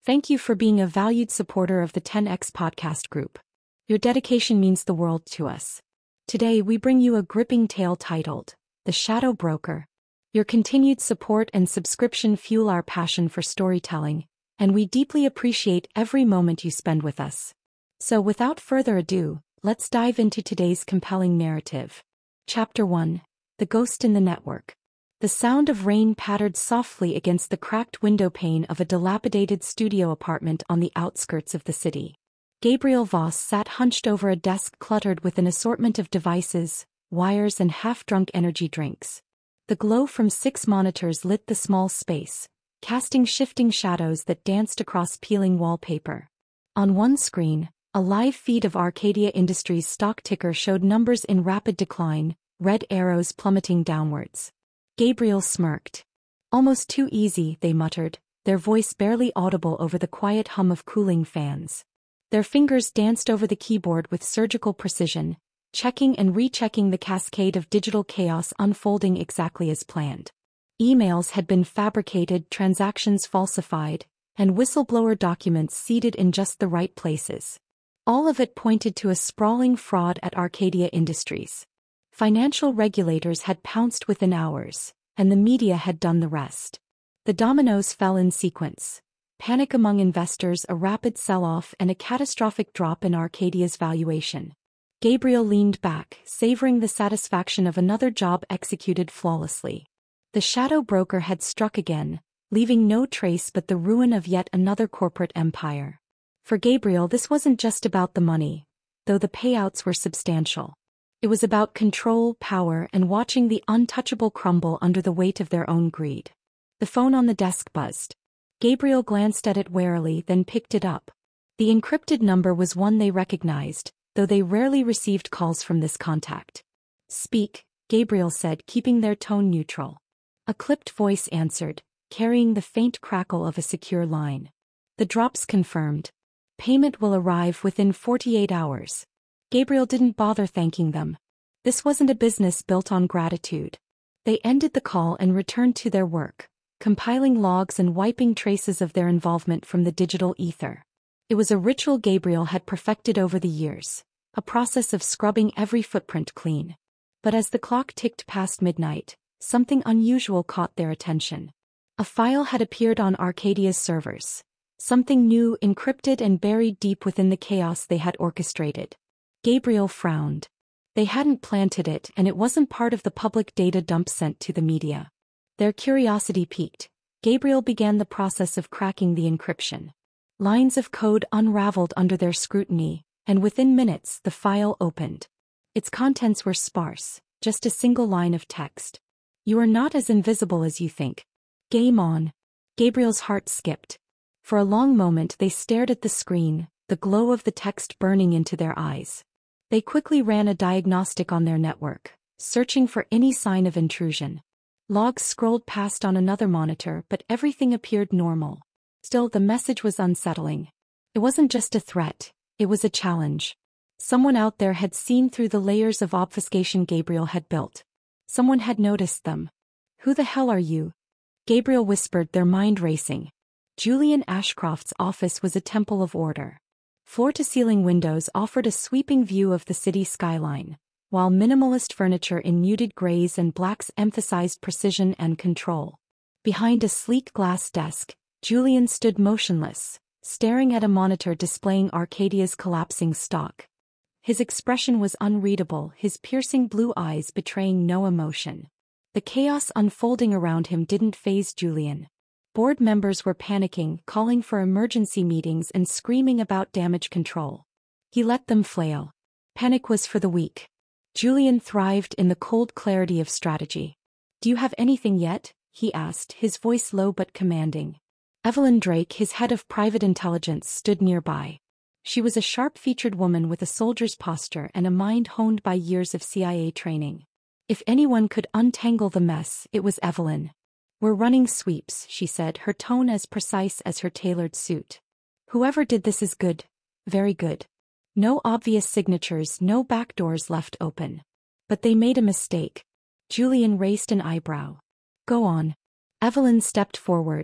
Thank you for being a valued supporter of the 10X podcast group. Your dedication means the world to us. Today we bring you a gripping tale titled, The Shadow Broker. Your continued support and subscription fuel our passion for storytelling, and we deeply appreciate every moment you spend with us. So without further ado, let's dive into today's compelling narrative. Chapter 1. The Ghost in the Network. The sound of rain pattered softly against the cracked window pane of a dilapidated studio apartment on the outskirts of the city. Gabriel Voss sat hunched over a desk cluttered with an assortment of devices, wires and half-drunk energy drinks. The glow from 6 monitors lit the small space, casting shifting shadows that danced across peeling wallpaper. On one screen, a live feed of Arcadia Industries' stock ticker showed numbers in rapid decline, red arrows plummeting downwards. Gabriel smirked. Almost too easy, they muttered, their voice barely audible over the quiet hum of cooling fans. Their fingers danced over the keyboard with surgical precision, checking and rechecking the cascade of digital chaos unfolding exactly as planned. Emails had been fabricated, transactions falsified, and whistleblower documents seeded in just the right places. All of it pointed to a sprawling fraud at Arcadia Industries. Financial regulators had pounced within hours, and the media had done the rest. The dominoes fell in sequence. Panic among investors, a rapid sell-off, and a catastrophic drop in Arcadia's valuation. Gabriel leaned back, savoring the satisfaction of another job executed flawlessly. The shadow broker had struck again, leaving no trace but the ruin of yet another corporate empire. For Gabriel, this wasn't just about the money, though the payouts were substantial. It was about control, power, and watching the untouchable crumble under the weight of their own greed. The phone on the desk buzzed. Gabriel glanced at it warily, then picked it up. The encrypted number was one they recognized, though they rarely received calls from this contact. "Speak," Gabriel said, keeping their tone neutral. A clipped voice answered, carrying the faint crackle of a secure line. "The drop's confirmed. Payment will arrive within 48 hours. Gabriel didn't bother thanking them. This wasn't a business built on gratitude. They ended the call and returned to their work, compiling logs and wiping traces of their involvement from the digital ether. It was a ritual Gabriel had perfected over the years, a process of scrubbing every footprint clean. But as the clock ticked past midnight, something unusual caught their attention. A file had appeared on Arcadia's servers. Something new, encrypted and buried deep within the chaos they had orchestrated. Gabriel frowned. They hadn't planted it, and it wasn't part of the public data dump sent to the media. Their curiosity piqued. Gabriel began the process of cracking the encryption. Lines of code unraveled under their scrutiny, and within minutes the file opened. Its contents were sparse, just a single line of text. "You are not as invisible as you think. Game on." Gabriel's heart skipped. For a long moment they stared at the screen, the glow of the text burning into their eyes. They quickly ran a diagnostic on their network, searching for any sign of intrusion. Logs scrolled past on another monitor, but everything appeared normal. Still, the message was unsettling. It wasn't just a threat, it was a challenge. Someone out there had seen through the layers of obfuscation Gabriel had built. Someone had noticed them. "Who the hell are you?" Gabriel whispered, their mind racing. Julian Ashcroft's office was a temple of order. Floor-to-ceiling windows offered a sweeping view of the city skyline, while minimalist furniture in muted grays and blacks emphasized precision and control. Behind a sleek glass desk, Julian stood motionless, staring at a monitor displaying Arcadia's collapsing stock. His expression was unreadable, his piercing blue eyes betraying no emotion. The chaos unfolding around him didn't faze Julian. Board members were panicking, calling for emergency meetings and screaming about damage control. He let them flail. Panic was for the weak. Julian thrived in the cold clarity of strategy. "Do you have anything yet?" he asked, his voice low but commanding. Evelyn Drake, his head of private intelligence, stood nearby. She was a sharp-featured woman with a soldier's posture and a mind honed by years of CIA training. If anyone could untangle the mess, it was Evelyn. "We're running sweeps," she said, her tone as precise as her tailored suit. "Whoever did this is good. Very good. No obvious signatures, no back doors left open. But they made a mistake." Julian raised an eyebrow. "Go on." Evelyn stepped forward,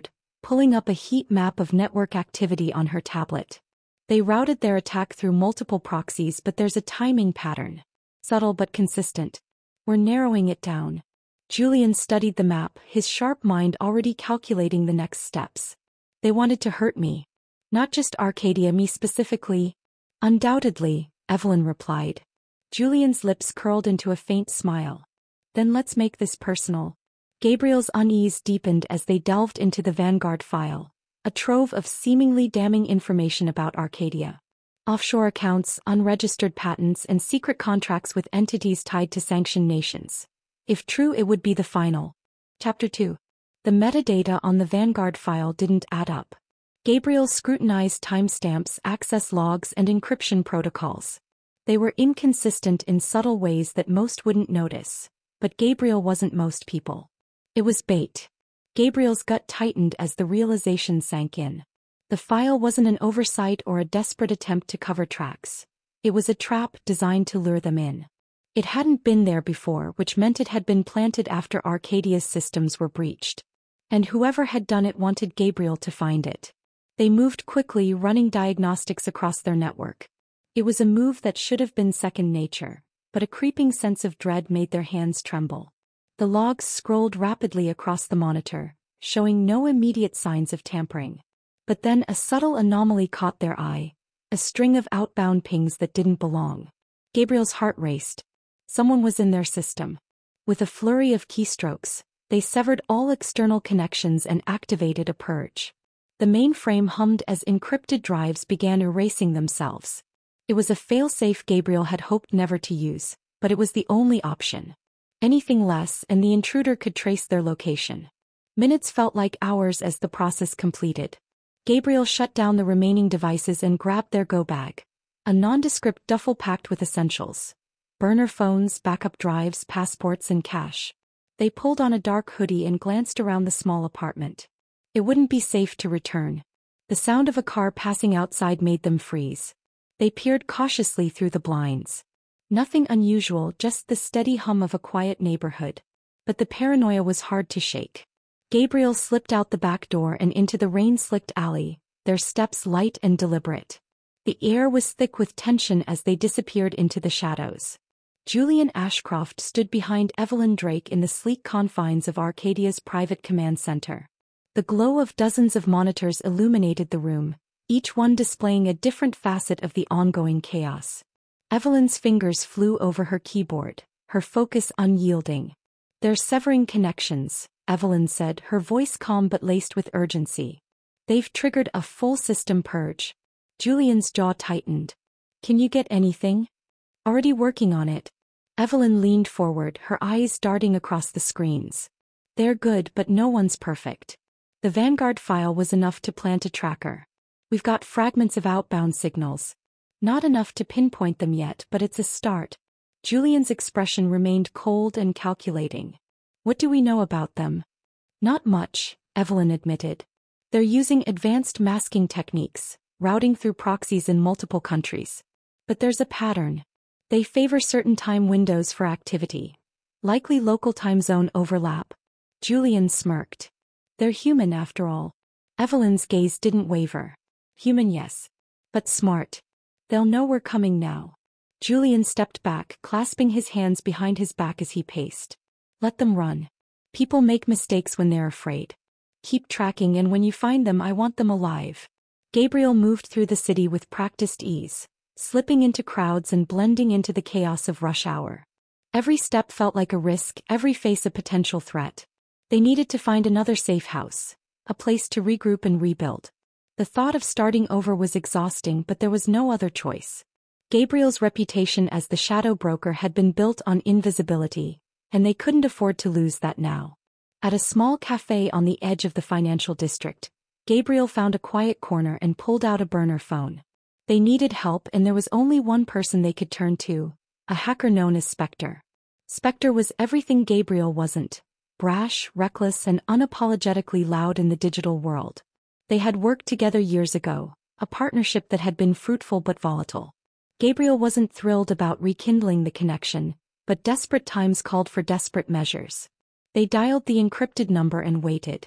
pulling up a heat map of network activity on her tablet. They routed their attack through multiple proxies, but there's a timing pattern. Subtle but consistent. We're narrowing it down. Julian studied the map, his sharp mind already calculating the next steps. They wanted to hurt me. Not just Arcadia, me specifically. Undoubtedly, Evelyn replied. Julian's lips curled into a faint smile. Then let's make this personal. Gabriel's unease deepened as they delved into the Vanguard file, a trove of seemingly damning information about Arcadia. Offshore accounts, unregistered patents, and secret contracts with entities tied to sanctioned nations. If true, it would be the final. Chapter 2. The metadata on the Vanguard file didn't add up. Gabriel scrutinized timestamps, access logs, and encryption protocols. They were inconsistent in subtle ways that most wouldn't notice. But Gabriel wasn't most people. It was bait. Gabriel's gut tightened as the realization sank in. The file wasn't an oversight or a desperate attempt to cover tracks. It was a trap designed to lure them in. It hadn't been there before, which meant it had been planted after Arcadia's systems were breached. And whoever had done it wanted Gabriel to find it. They moved quickly, running diagnostics across their network. It was a move that should have been second nature, but a creeping sense of dread made their hands tremble. The logs scrolled rapidly across the monitor, showing no immediate signs of tampering. But then a subtle anomaly caught their eye, a string of outbound pings that didn't belong. Gabriel's heart raced. Someone was in their system. With a flurry of keystrokes, they severed all external connections and activated a purge. The mainframe hummed as encrypted drives began erasing themselves. It was a failsafe Gabriel had hoped never to use, but it was the only option. Anything less and the intruder could trace their location. Minutes felt like hours as the process completed. Gabriel shut down the remaining devices and grabbed their go bag, a nondescript duffel packed with essentials. Burner phones, backup drives, passports, and cash. They pulled on a dark hoodie and glanced around the small apartment. It wouldn't be safe to return. The sound of a car passing outside made them freeze. They peered cautiously through the blinds. Nothing unusual, just the steady hum of a quiet neighborhood. But the paranoia was hard to shake. Gabriel slipped out the back door and into the rain-slicked alley, their steps light and deliberate. The air was thick with tension as they disappeared into the shadows. Julian Ashcroft stood behind Evelyn Drake in the sleek confines of Arcadia's private command center. The glow of dozens of monitors illuminated the room, each one displaying a different facet of the ongoing chaos. Evelyn's fingers flew over her keyboard, her focus unyielding. "They're severing connections," Evelyn said, her voice calm but laced with urgency. "They've triggered a full system purge." Julian's jaw tightened. "Can you get anything?" "Already working on it." Evelyn leaned forward, her eyes darting across the screens. "They're good, but no one's perfect. The Vanguard file was enough to plant a tracker. We've got fragments of outbound signals. Not enough to pinpoint them yet, but it's a start." Julian's expression remained cold and calculating. "What do we know about them?" "Not much," Evelyn admitted. "They're using advanced masking techniques, routing through proxies in multiple countries. But there's a pattern. They favor certain time windows for activity. Likely local time zone overlap." Julian smirked. "They're human after all." Evelyn's gaze didn't waver. "Human, yes. But smart. They'll know we're coming now." Julian stepped back, clasping his hands behind his back as he paced. "Let them run. People make mistakes when they're afraid. Keep tracking, and when you find them, I want them alive." Gabriel moved through the city with practiced ease, slipping into crowds and blending into the chaos of rush hour. Every step felt like a risk, every face a potential threat. They needed to find another safe house, a place to regroup and rebuild. The thought of starting over was exhausting, but there was no other choice. Gabriel's reputation as the shadow broker had been built on invisibility, and they couldn't afford to lose that now. At a small cafe on the edge of the financial district, Gabriel found a quiet corner and pulled out a burner phone. They needed help, and there was only one person they could turn to, a hacker known as Spectre. Spectre was everything Gabriel wasn't: brash, reckless, and unapologetically loud in the digital world. They had worked together years ago, a partnership that had been fruitful but volatile. Gabriel wasn't thrilled about rekindling the connection, but desperate times called for desperate measures. They dialed the encrypted number and waited.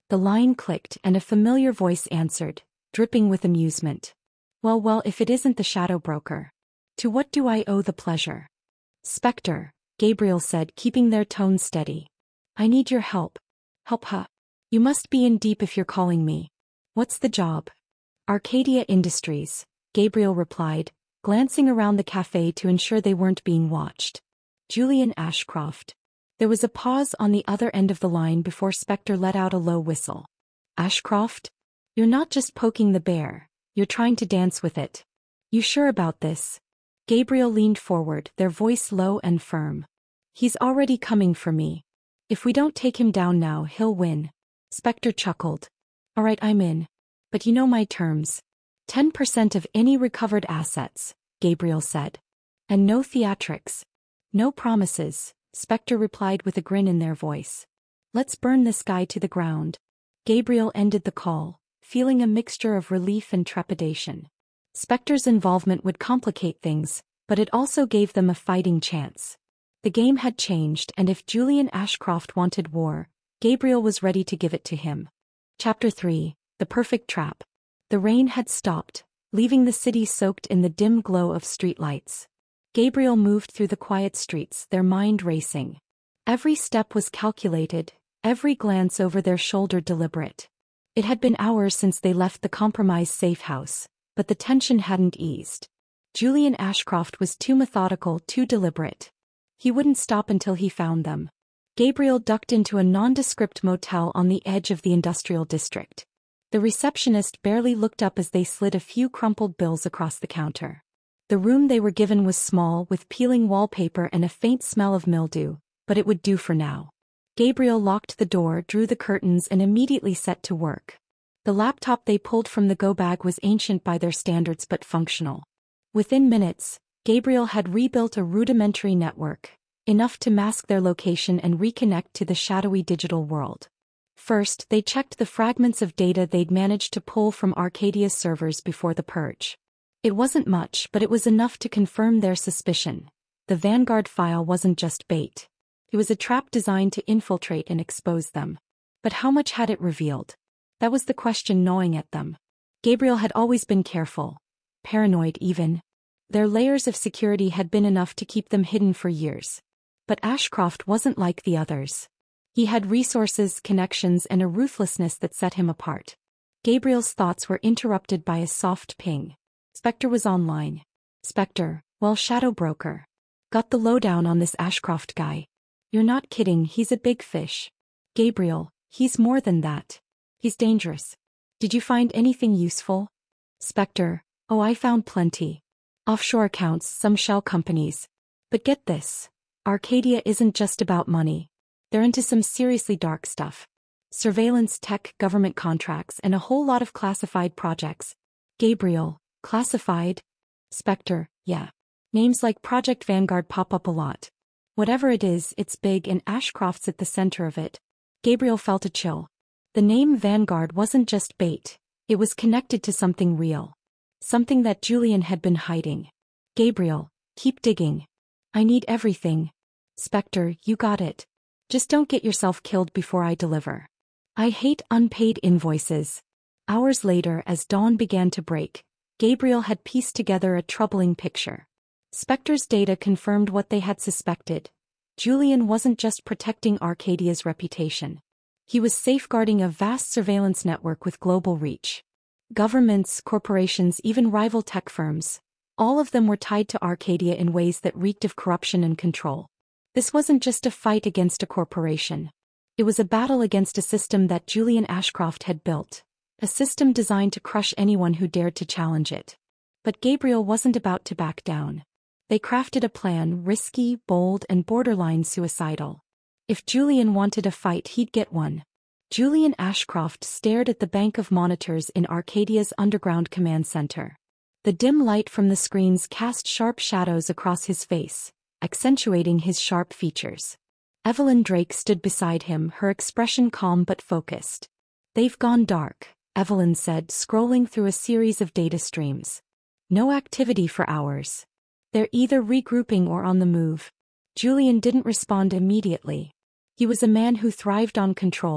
The line clicked and a familiar voice answered, dripping with amusement. Well, if it isn't the shadow broker. To what do I owe the pleasure? Spectre, Gabriel said, keeping their tone steady. I need your help. Help, huh? You must be in deep if you're calling me. What's the job? Arcadia Industries, Gabriel replied, glancing around the cafe to ensure they weren't being watched. Julian Ashcroft. There was a pause on the other end of the line before Spectre let out a low whistle. Ashcroft? You're not just poking the bear, you're trying to dance with it. You sure about this? Gabriel leaned forward, their voice low and firm. He's already coming for me. If we don't take him down now, he'll win. Spectre chuckled. All right, I'm in. But you know my terms. 10% of any recovered assets, Gabriel said. And no theatrics. No promises, Spectre replied with a grin in their voice. Let's burn this guy to the ground. Gabriel ended the call, feeling a mixture of relief and trepidation. Spectre's involvement would complicate things, but it also gave them a fighting chance. The game had changed, and if Julian Ashcroft wanted war, Gabriel was ready to give it to him. Chapter 3, The Perfect Trap. The rain had stopped, leaving the city soaked in the dim glow of streetlights. Gabriel moved through the quiet streets, their mind racing. Every step was calculated, every glance over their shoulder deliberate. It had been hours since they left the compromised safe house, but the tension hadn't eased. Julian Ashcroft was too methodical, too deliberate. He wouldn't stop until he found them. Gabriel ducked into a nondescript motel on the edge of the industrial district. The receptionist barely looked up as they slid a few crumpled bills across the counter. The room they were given was small, with peeling wallpaper and a faint smell of mildew, but it would do for now. Gabriel locked the door, drew the curtains, and immediately set to work. The laptop they pulled from the go bag was ancient by their standards but functional. Within minutes, Gabriel had rebuilt a rudimentary network, enough to mask their location and reconnect to the shadowy digital world. First, they checked the fragments of data they'd managed to pull from Arcadia's servers before the purge. It wasn't much, but it was enough to confirm their suspicion. The Vanguard file wasn't just bait. It was a trap designed to infiltrate and expose them. But how much had it revealed? That was the question gnawing at them. Gabriel had always been careful. Paranoid even. Their layers of security had been enough to keep them hidden for years. But Ashcroft wasn't like the others. He had resources, connections, and a ruthlessness that set him apart. Gabriel's thoughts were interrupted by a soft ping. Spectre was online. Spectre, well, shadow broker. Got the lowdown on this Ashcroft guy. You're not kidding, he's a big fish. Gabriel, he's more than that. He's dangerous. Did you find anything useful? Spectre, oh, I found plenty. Offshore accounts, some shell companies. But get this. Arcadia isn't just about money. They're into some seriously dark stuff. Surveillance tech, government contracts, and a whole lot of classified projects. Gabriel, classified? Spectre, yeah. Names like Project Vanguard pop up a lot. Whatever it is, it's big and Ashcroft's at the center of it. Gabriel felt a chill. The name Vanguard wasn't just bait. It was connected to something real. Something that Julian had been hiding. Gabriel, keep digging. I need everything. Spectre, you got it. Just don't get yourself killed before I deliver. I hate unpaid invoices. Hours later, as dawn began to break, Gabriel had pieced together a troubling picture. Spectre's data confirmed what they had suspected. Julian wasn't just protecting Arcadia's reputation. He was safeguarding a vast surveillance network with global reach. Governments, corporations, even rival tech firms, all of them were tied to Arcadia in ways that reeked of corruption and control. This wasn't just a fight against a corporation. It was a battle against a system that Julian Ashcroft had built. A system designed to crush anyone who dared to challenge it. But Gabriel wasn't about to back down. They crafted a plan, risky, bold, and borderline suicidal. If Julian wanted a fight, he'd get one. Julian Ashcroft stared at the bank of monitors in Arcadia's underground command center. The dim light from the screens cast sharp shadows across his face, accentuating his sharp features. Evelyn Drake stood beside him, her expression calm but focused. They've gone dark, Evelyn said, scrolling through a series of data streams. No activity for hours. They're either regrouping or on the move. Julian didn't respond immediately. He was a man who thrived on control,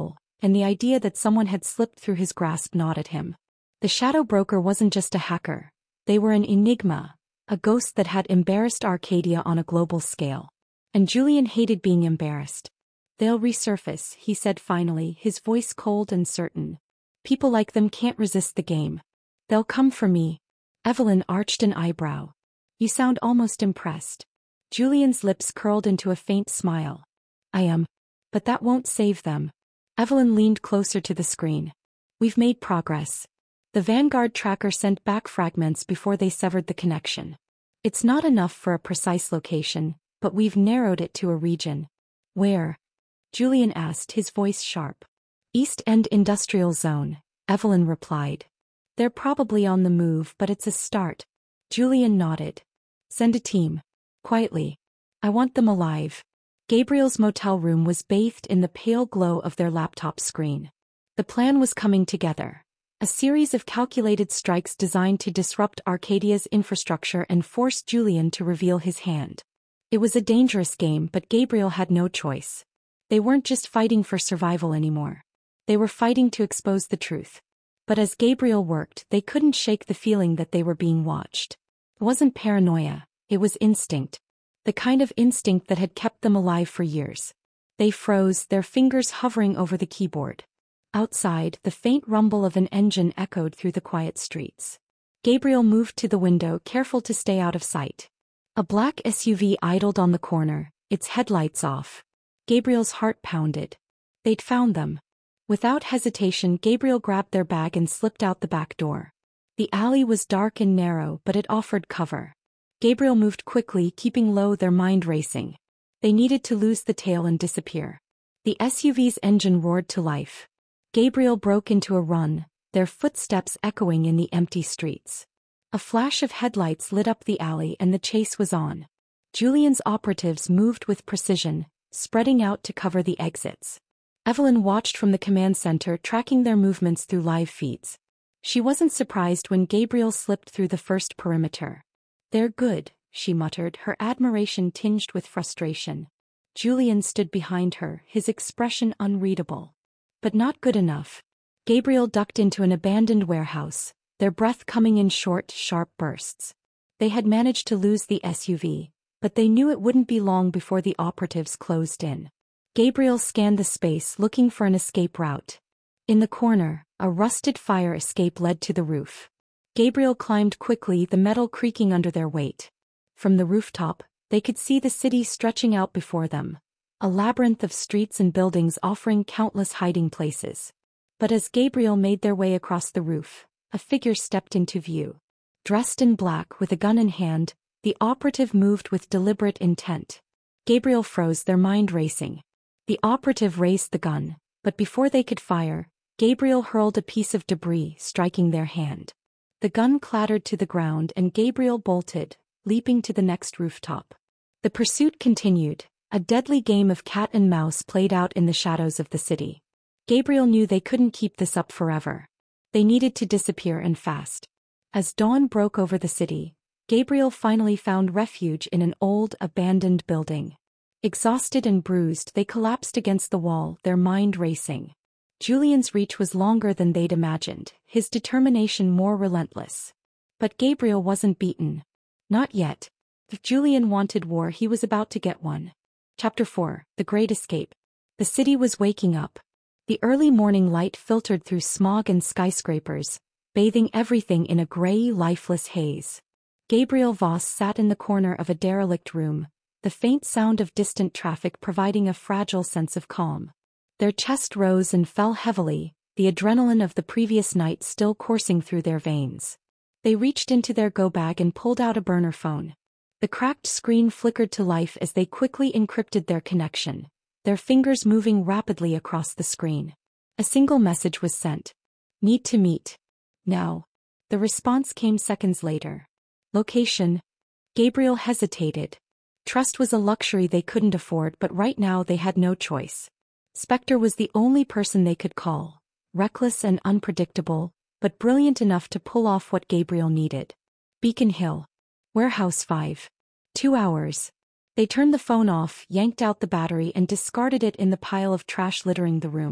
and the idea that someone had slipped through his grasp gnawed at him. The shadow broker wasn't just a hacker. They were an enigma, a ghost that had embarrassed Arcadia on a global scale. And Julian hated being embarrassed. "They'll resurface," he said finally, his voice cold and certain. "People like them can't resist the game. They'll come for me." Evelyn arched an eyebrow. "You sound almost impressed." Julian's lips curled into a faint smile. "I am. But that won't save them." Evelyn leaned closer to the screen. "We've made progress." The Vanguard tracker sent back fragments before they severed the connection. "It's not enough for a precise location, but we've narrowed it to a region." "Where?" Julian asked, his voice sharp. "East End Industrial Zone," Evelyn replied. "They're probably on the move, but it's a start." Julian nodded. "Send a team. Quietly. I want them alive." Gabriel's motel room was bathed in the pale glow of their laptop screen. The plan was coming together. A series of calculated strikes designed to disrupt Arcadia's infrastructure and force Julian to reveal his hand. It was a dangerous game, but Gabriel had no choice. They weren't just fighting for survival anymore. They were fighting to expose the truth. But as Gabriel worked, they couldn't shake the feeling that they were being watched. It wasn't paranoia, it was instinct. The kind of instinct that had kept them alive for years. They froze, their fingers hovering over the keyboard. Outside, the faint rumble of an engine echoed through the quiet streets. Gabriel moved to the window, careful to stay out of sight. A black SUV idled on the corner, its headlights off. Gabriel's heart pounded. They'd found them. Without hesitation, Gabriel grabbed their bag and slipped out the back door. The alley was dark and narrow, but it offered cover. Gabriel moved quickly, keeping low, their mind racing. They needed to lose the tail and disappear. The SUV's engine roared to life. Gabriel broke into a run, their footsteps echoing in the empty streets. A flash of headlights lit up the alley and the chase was on. Julian's operatives moved with precision, spreading out to cover the exits. Evelyn watched from the command center, tracking their movements through live feeds. She wasn't surprised when Gabriel slipped through the first perimeter. "They're good," she muttered, her admiration tinged with frustration. Julian stood behind her, his expression unreadable. But not good enough. Gabriel ducked into an abandoned warehouse, their breath coming in short, sharp bursts. They had managed to lose the SUV, but they knew it wouldn't be long before the operatives closed in. Gabriel scanned the space, looking for an escape route. In the corner, a rusted fire escape led to the roof. Gabriel climbed quickly, the metal creaking under their weight. From the rooftop, they could see the city stretching out before them, a labyrinth of streets and buildings offering countless hiding places. But as Gabriel made their way across the roof, a figure stepped into view. Dressed in black with a gun in hand, the operative moved with deliberate intent. Gabriel froze, their mind racing. The operative raised the gun, but before they could fire, Gabriel hurled a piece of debris, striking their hand. The gun clattered to the ground and Gabriel bolted, leaping to the next rooftop. The pursuit continued, a deadly game of cat and mouse played out in the shadows of the city. Gabriel knew they couldn't keep this up forever. They needed to disappear, and fast. As dawn broke over the city, Gabriel finally found refuge in an old, abandoned building. Exhausted and bruised, they collapsed against the wall, their mind racing. Julian's reach was longer than they'd imagined, his determination more relentless. But Gabriel wasn't beaten. Not yet. If Julian wanted war, he was about to get one. Chapter 4, The Great Escape. The city was waking up. The early morning light filtered through smog and skyscrapers, bathing everything in a gray, lifeless haze. Gabriel Voss sat in the corner of a derelict room, the faint sound of distant traffic providing a fragile sense of calm. Their chest rose and fell heavily, the adrenaline of the previous night still coursing through their veins. They reached into their go-bag and pulled out a burner phone. The cracked screen flickered to life as they quickly encrypted their connection, their fingers moving rapidly across the screen. A single message was sent. "Need to meet. Now." The response came seconds later. "Location." Gabriel hesitated. Trust was a luxury they couldn't afford, but right now they had no choice. Spectre was the only person they could call, reckless and unpredictable, but brilliant enough to pull off what Gabriel needed. Beacon Hill. Warehouse 5. 2 hours. They turned the phone off, yanked out the battery and discarded it in the pile of trash littering the room.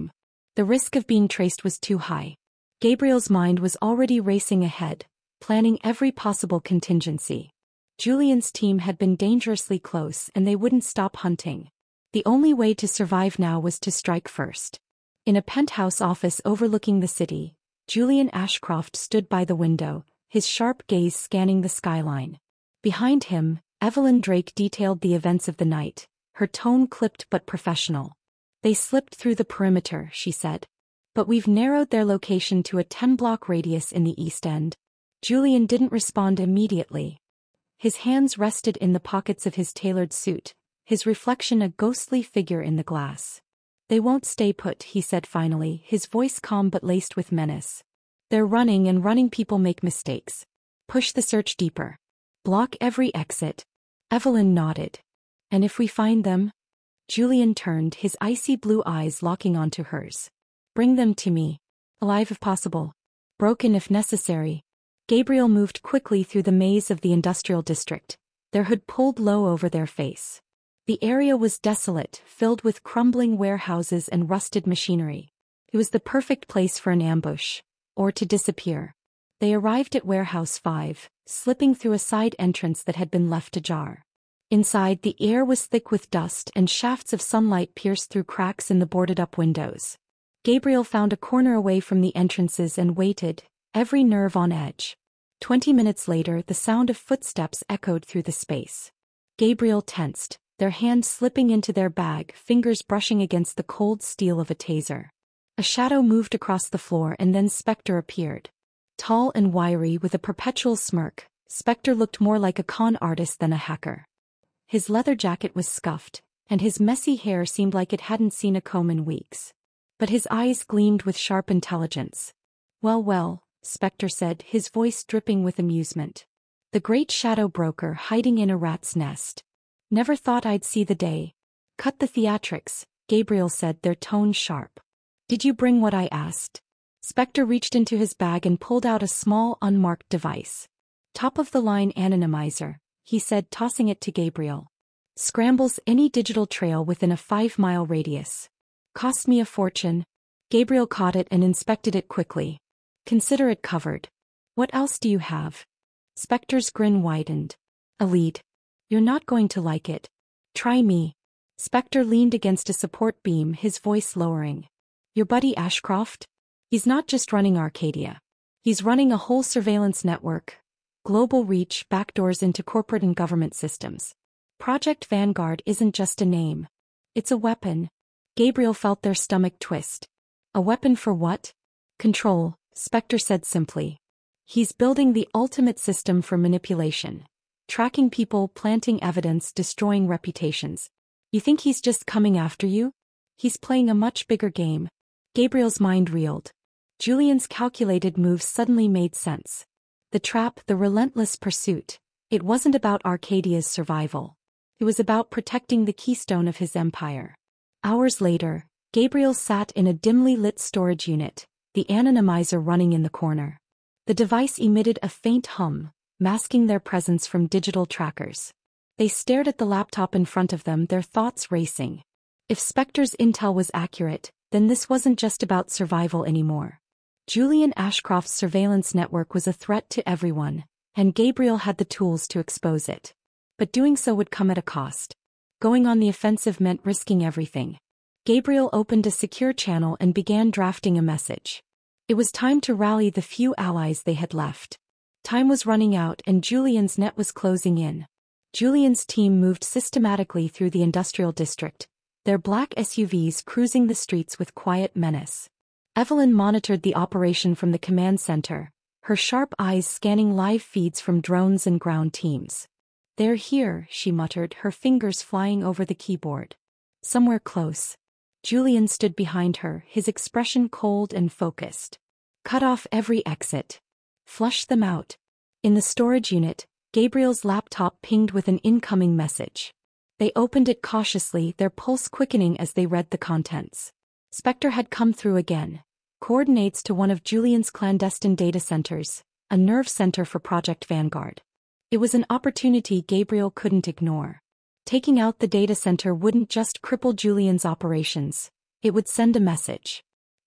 The risk of being traced was too high. Gabriel's mind was already racing ahead, planning every possible contingency. Julian's team had been dangerously close and they wouldn't stop hunting. The only way to survive now was to strike first. In a penthouse office overlooking the city, Julian Ashcroft stood by the window, his sharp gaze scanning the skyline. Behind him, Evelyn Drake detailed the events of the night, her tone clipped but professional. They slipped through the perimeter, she said. But we've narrowed their location to a 10-block radius in the East End. Julian didn't respond immediately. His hands rested in the pockets of his tailored suit, his reflection a ghostly figure in the glass. They won't stay put, he said finally, his voice calm but laced with menace. They're running and running people make mistakes. Push the search deeper. Block every exit. Evelyn nodded. And if we find them? Julian turned, his icy blue eyes locking onto hers. Bring them to me. Alive if possible. Broken if necessary. Gabriel moved quickly through the maze of the industrial district, their hood pulled low over their face. The area was desolate, filled with crumbling warehouses and rusted machinery. It was the perfect place for an ambush, or to disappear. They arrived at Warehouse 5, slipping through a side entrance that had been left ajar. Inside, the air was thick with dust and shafts of sunlight pierced through cracks in the boarded-up windows. Gabriel found a corner away from the entrances and waited, every nerve on edge. 20 minutes later, the sound of footsteps echoed through the space. Gabriel tensed, their hands slipping into their bag, fingers brushing against the cold steel of a taser. A shadow moved across the floor and then Spectre appeared. Tall and wiry with a perpetual smirk, Spectre looked more like a con artist than a hacker. His leather jacket was scuffed, and his messy hair seemed like it hadn't seen a comb in weeks. But his eyes gleamed with sharp intelligence. Well, Spectre said, his voice dripping with amusement. The great shadow broker hiding in a rat's nest. Never thought I'd see the day. Cut the theatrics, Gabriel said, their tone sharp. Did you bring what I asked? Spectre reached into his bag and pulled out a small, unmarked device. Top-of-the-line anonymizer, he said, tossing it to Gabriel. Scrambles any digital trail within a 5-mile radius. Cost me a fortune. Gabriel caught it and inspected it quickly. Consider it covered. What else do you have? Spectre's grin widened. A lead. You're not going to like it. Try me. Spectre leaned against a support beam, his voice lowering. Your buddy Ashcroft? He's not just running Arcadia. He's running a whole surveillance network. Global reach, backdoors into corporate and government systems. Project Vanguard isn't just a name. It's a weapon. Gabriel felt their stomach twist. A weapon for what? Control, Spectre said simply. He's building the ultimate system for manipulation. Tracking people, planting evidence, destroying reputations. You think he's just coming after you? He's playing a much bigger game. Gabriel's mind reeled. Julian's calculated moves suddenly made sense. The trap, the relentless pursuit. It wasn't about Arcadia's survival. It was about protecting the keystone of his empire. Hours later, Gabriel sat in a dimly lit storage unit, the anonymizer running in the corner. The device emitted a faint hum, masking their presence from digital trackers. They stared at the laptop in front of them, their thoughts racing. If Spectre's intel was accurate, then this wasn't just about survival anymore. Julian Ashcroft's surveillance network was a threat to everyone, and Gabriel had the tools to expose it. But doing so would come at a cost. Going on the offensive meant risking everything. Gabriel opened a secure channel and began drafting a message. It was time to rally the few allies they had left. Time was running out and Julian's net was closing in. Julian's team moved systematically through the industrial district, their black SUVs cruising the streets with quiet menace. Evelyn monitored the operation from the command center, her sharp eyes scanning live feeds from drones and ground teams. They're here, she muttered, her fingers flying over the keyboard. Somewhere close. Julian stood behind her, his expression cold and focused. Cut off every exit. Flush them out. In the storage unit, Gabriel's laptop pinged with an incoming message. They opened it cautiously, their pulse quickening as they read the contents. Spectre had come through again. Coordinates to one of Julian's clandestine data centers, a nerve center for Project Vanguard. It was an opportunity Gabriel couldn't ignore. Taking out the data center wouldn't just cripple Julian's operations, it would send a message.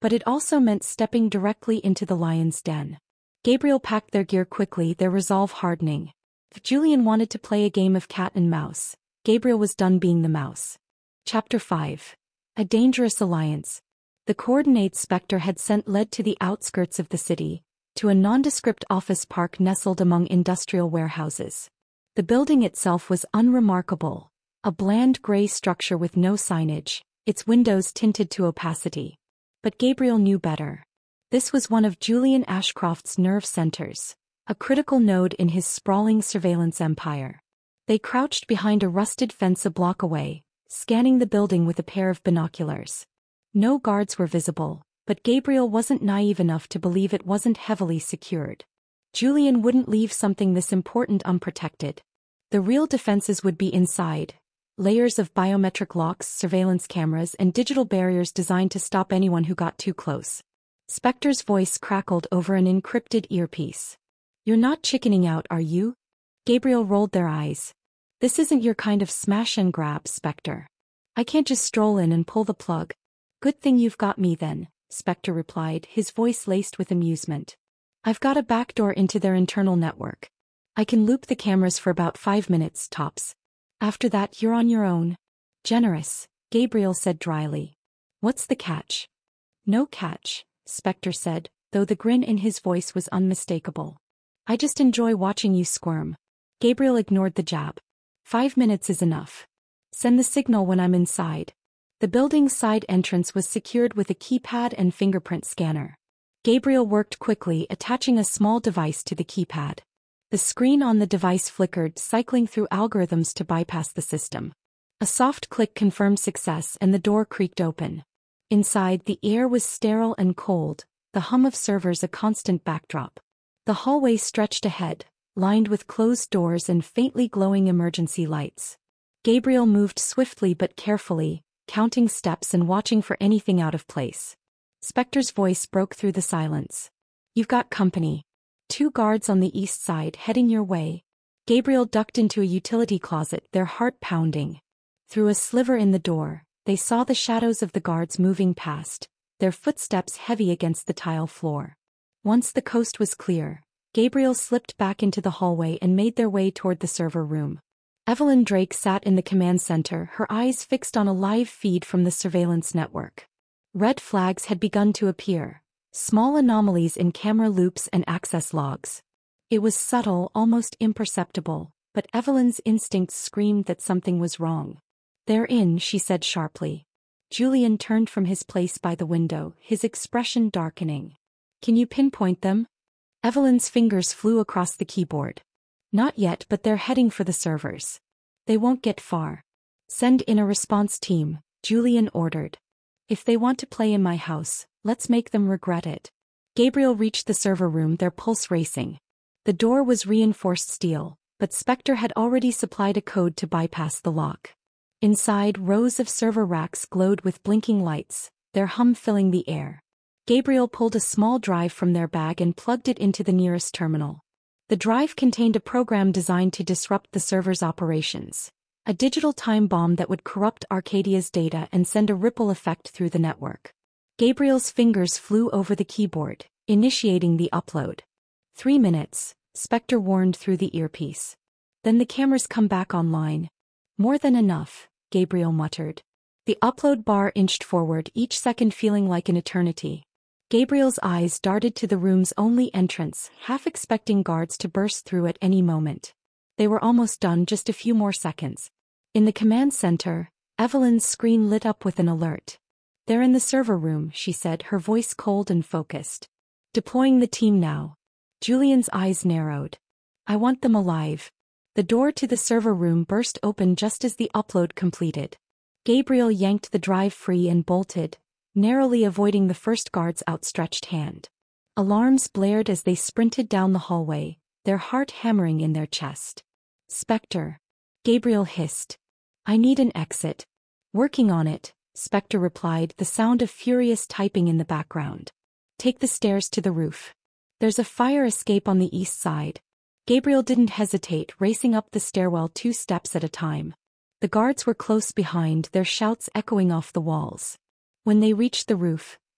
but it also meant stepping directly into the lion's den. Gabriel packed their gear quickly, their resolve hardening. If Julian wanted to play a game of cat and mouse, Gabriel was done being the mouse. Chapter 5. A Dangerous Alliance. The coordinates Spectre had sent led to the outskirts of the city, to a nondescript office park nestled among industrial warehouses. The building itself was unremarkable, a bland gray structure with no signage, its windows tinted to opacity. But Gabriel knew better. This was one of Julian Ashcroft's nerve centers, a critical node in his sprawling surveillance empire. They crouched behind a rusted fence a block away, scanning the building with a pair of binoculars. No guards were visible, but Gabriel wasn't naive enough to believe it wasn't heavily secured. Julian wouldn't leave something this important unprotected. The real defenses would be inside. Layers of biometric locks, surveillance cameras, and digital barriers designed to stop anyone who got too close. Spectre's voice crackled over an encrypted earpiece. "You're not chickening out, are you?" Gabriel rolled their eyes. "This isn't your kind of smash and grab, Spectre. I can't just stroll in and pull the plug." "Good thing you've got me then," Spectre replied, his voice laced with amusement. "I've got a backdoor into their internal network. I can loop the cameras for about 5 minutes, tops. After that you're on your own." "Generous," Gabriel said dryly. "What's the catch?" "No catch," Spectre said, though the grin in his voice was unmistakable. "I just enjoy watching you squirm." Gabriel ignored the jab. 5 minutes is enough. Send the signal when I'm inside." The building's side entrance was secured with a keypad and fingerprint scanner. Gabriel worked quickly, attaching a small device to the keypad. The screen on the device flickered, cycling through algorithms to bypass the system. A soft click confirmed success and the door creaked open. Inside, the air was sterile and cold, the hum of servers a constant backdrop. The hallway stretched ahead, lined with closed doors and faintly glowing emergency lights. Gabriel moved swiftly but carefully, counting steps and watching for anything out of place. Spectre's voice broke through the silence. "You've got company. 2 guards on the east side heading your way." Gabriel ducked into a utility closet, their heart pounding. Through a sliver in the door, they saw the shadows of the guards moving past, their footsteps heavy against the tile floor. Once the coast was clear, Gabriel slipped back into the hallway and made their way toward the server room. Evelyn Drake sat in the command center, her eyes fixed on a live feed from the surveillance network. Red flags had begun to appear, small anomalies in camera loops and access logs. It was subtle, almost imperceptible, but Evelyn's instincts screamed that something was wrong. "They're in," she said sharply. Julian turned from his place by the window, his expression darkening. "Can you pinpoint them?" Evelyn's fingers flew across the keyboard. "Not yet, but they're heading for the servers. They won't get far." "Send in a response team," Julian ordered. "If they want to play in my house, let's make them regret it." Gabriel reached the server room, their pulse racing. The door was reinforced steel, but Spectre had already supplied a code to bypass the lock. Inside, rows of server racks glowed with blinking lights, their hum filling the air. Gabriel pulled a small drive from their bag and plugged it into the nearest terminal. The drive contained a program designed to disrupt the server's operations, a digital time bomb that would corrupt Arcadia's data and send a ripple effect through the network. Gabriel's fingers flew over the keyboard, initiating the upload. 3 minutes, Spectre warned through the earpiece. "Then the cameras come back online." "More than enough," Gabriel muttered. The upload bar inched forward, each second feeling like an eternity. Gabriel's eyes darted to the room's only entrance, half expecting guards to burst through at any moment. They were almost done, just a few more seconds. In the command center, Evelyn's screen lit up with an alert. "They're in the server room," she said, her voice cold and focused. "Deploying the team now." Julian's eyes narrowed. "I want them alive." The door to the server room burst open just as the upload completed. Gabriel yanked the drive free and bolted, narrowly avoiding the first guard's outstretched hand. Alarms blared as they sprinted down the hallway, their heart hammering in their chest. "Spectre," Gabriel hissed. "I need an exit." "Working on it," Spectre replied, the sound of furious typing in the background. "Take the stairs to the roof. There's a fire escape on the east side." Gabriel didn't hesitate, racing up the stairwell 2 steps at a time. The guards were close behind, their shouts echoing off the walls. When they reached the roof,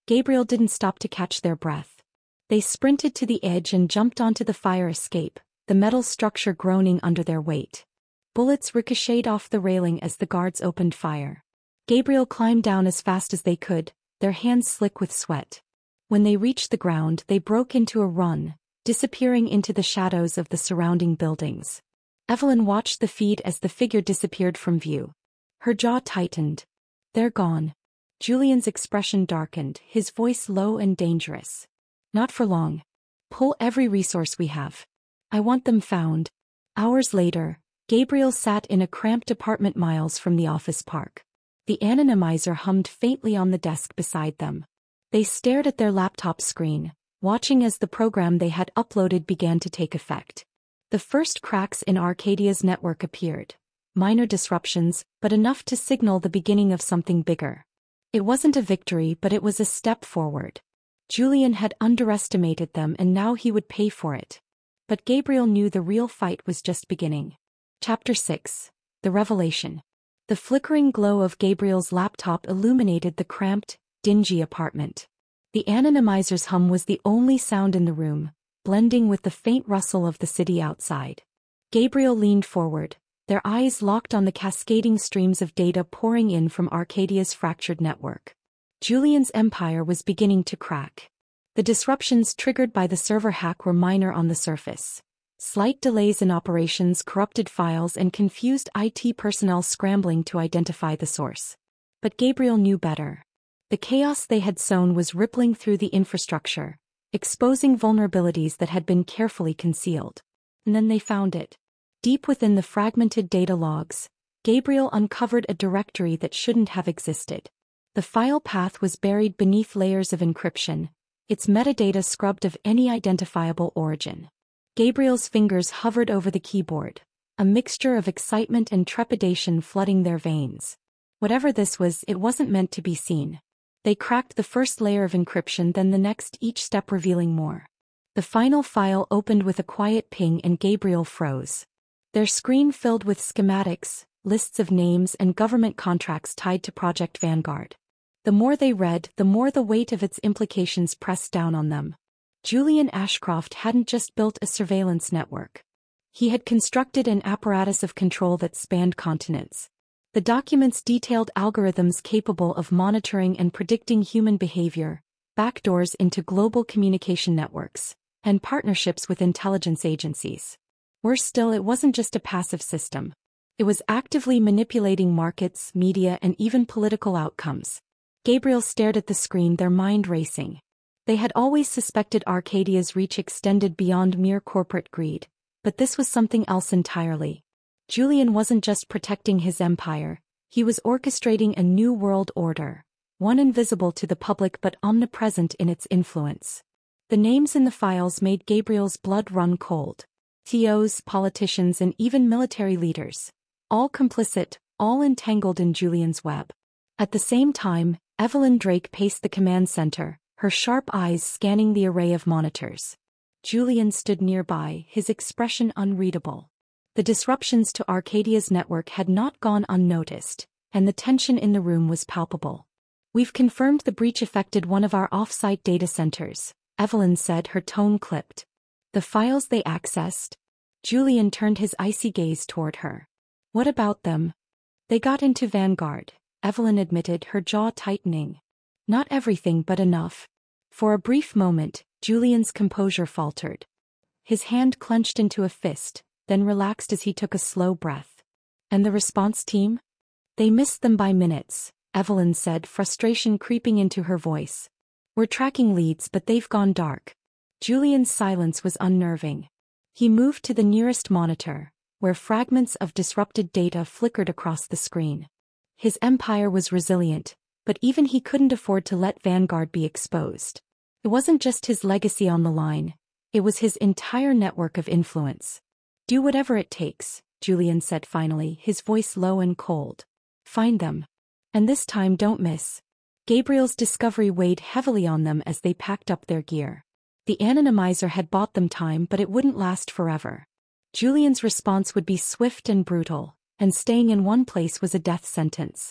Gabriel didn't stop to catch their breath. They sprinted to the edge and jumped onto the fire escape, the metal structure groaning under their weight. Bullets ricocheted off the railing as the guards opened fire. Gabriel climbed down as fast as they could, their hands slick with sweat. When they reached the ground, they broke into a run, disappearing into the shadows of the surrounding buildings. Evelyn watched the feed as the figure disappeared from view. Her jaw tightened. They're gone. Julian's expression darkened, his voice low and dangerous. Not for long. Pull every resource we have. I want them found. Hours later, Gabriel sat in a cramped apartment miles from the office park. The anonymizer hummed faintly on the desk beside them. They stared at their laptop screen, watching as the program they had uploaded began to take effect. The first cracks in Arcadia's network appeared. Minor disruptions, but enough to signal the beginning of something bigger. It wasn't a victory, but it was a step forward. Julian had underestimated them and now he would pay for it. But Gabriel knew the real fight was just beginning. Chapter 6. The Revelation. The flickering glow of Gabriel's laptop illuminated the cramped, dingy apartment. The anonymizer's hum was the only sound in the room, blending with the faint rustle of the city outside. Gabriel leaned forward, their eyes locked on the cascading streams of data pouring in from Arcadia's fractured network. Julian's empire was beginning to crack. The disruptions triggered by the server hack were minor on the surface. Slight delays in operations corrupted files and confused IT personnel scrambling to identify the source. But Gabriel knew better. The chaos they had sown was rippling through the infrastructure, exposing vulnerabilities that had been carefully concealed. And then they found it. Deep within the fragmented data logs, Gabriel uncovered a directory that shouldn't have existed. The file path was buried beneath layers of encryption, its metadata scrubbed of any identifiable origin. Gabriel's fingers hovered over the keyboard, a mixture of excitement and trepidation flooding their veins. Whatever this was, it wasn't meant to be seen. They cracked the first layer of encryption, then the next, each step revealing more. The final file opened with a quiet ping and Gabriel froze. Their screen filled with schematics, lists of names and government contracts tied to Project Vanguard. The more they read, the more the weight of its implications pressed down on them. Julian Ashcroft hadn't just built a surveillance network. He had constructed an apparatus of control that spanned continents. The documents detailed algorithms capable of monitoring and predicting human behavior, backdoors into global communication networks, and partnerships with intelligence agencies. Worse still, it wasn't just a passive system. It was actively manipulating markets, media, and even political outcomes. Gabriel stared at the screen, their mind racing. They had always suspected Arcadia's reach extended beyond mere corporate greed, but this was something else entirely. Julian wasn't just protecting his empire, he was orchestrating a new world order, one invisible to the public but omnipresent in its influence. The names in the files made Gabriel's blood run cold. CEOs, politicians, and even military leaders. All complicit, all entangled in Julian's web. At the same time, Evelyn Drake paced the command center, her sharp eyes scanning the array of monitors. Julian stood nearby, his expression unreadable. The disruptions to Arcadia's network had not gone unnoticed, and the tension in the room was palpable. "We've confirmed the breach affected one of our off-site data centers," Evelyn said, her tone clipped. "The files they accessed?" Julian turned his icy gaze toward her. "What about them?" "They got into Vanguard," Evelyn admitted, her jaw tightening. "Not everything, but enough." For a brief moment, Julian's composure faltered. His hand clenched into a fist, then relaxed as he took a slow breath. "And the response team?" "They missed them by minutes," Evelyn said, frustration creeping into her voice. "We're tracking leads, but they've gone dark." Julian's silence was unnerving. He moved to the nearest monitor, where fragments of disrupted data flickered across the screen. His empire was resilient, but even he couldn't afford to let Vanguard be exposed. It wasn't just his legacy on the line, it was his entire network of influence. "Do whatever it takes," Julian said finally, his voice low and cold. "Find them. And this time don't miss." Gabriel's discovery weighed heavily on them as they packed up their gear. The anonymizer had bought them time, but it wouldn't last forever. Julian's response would be swift and brutal, and staying in one place was a death sentence.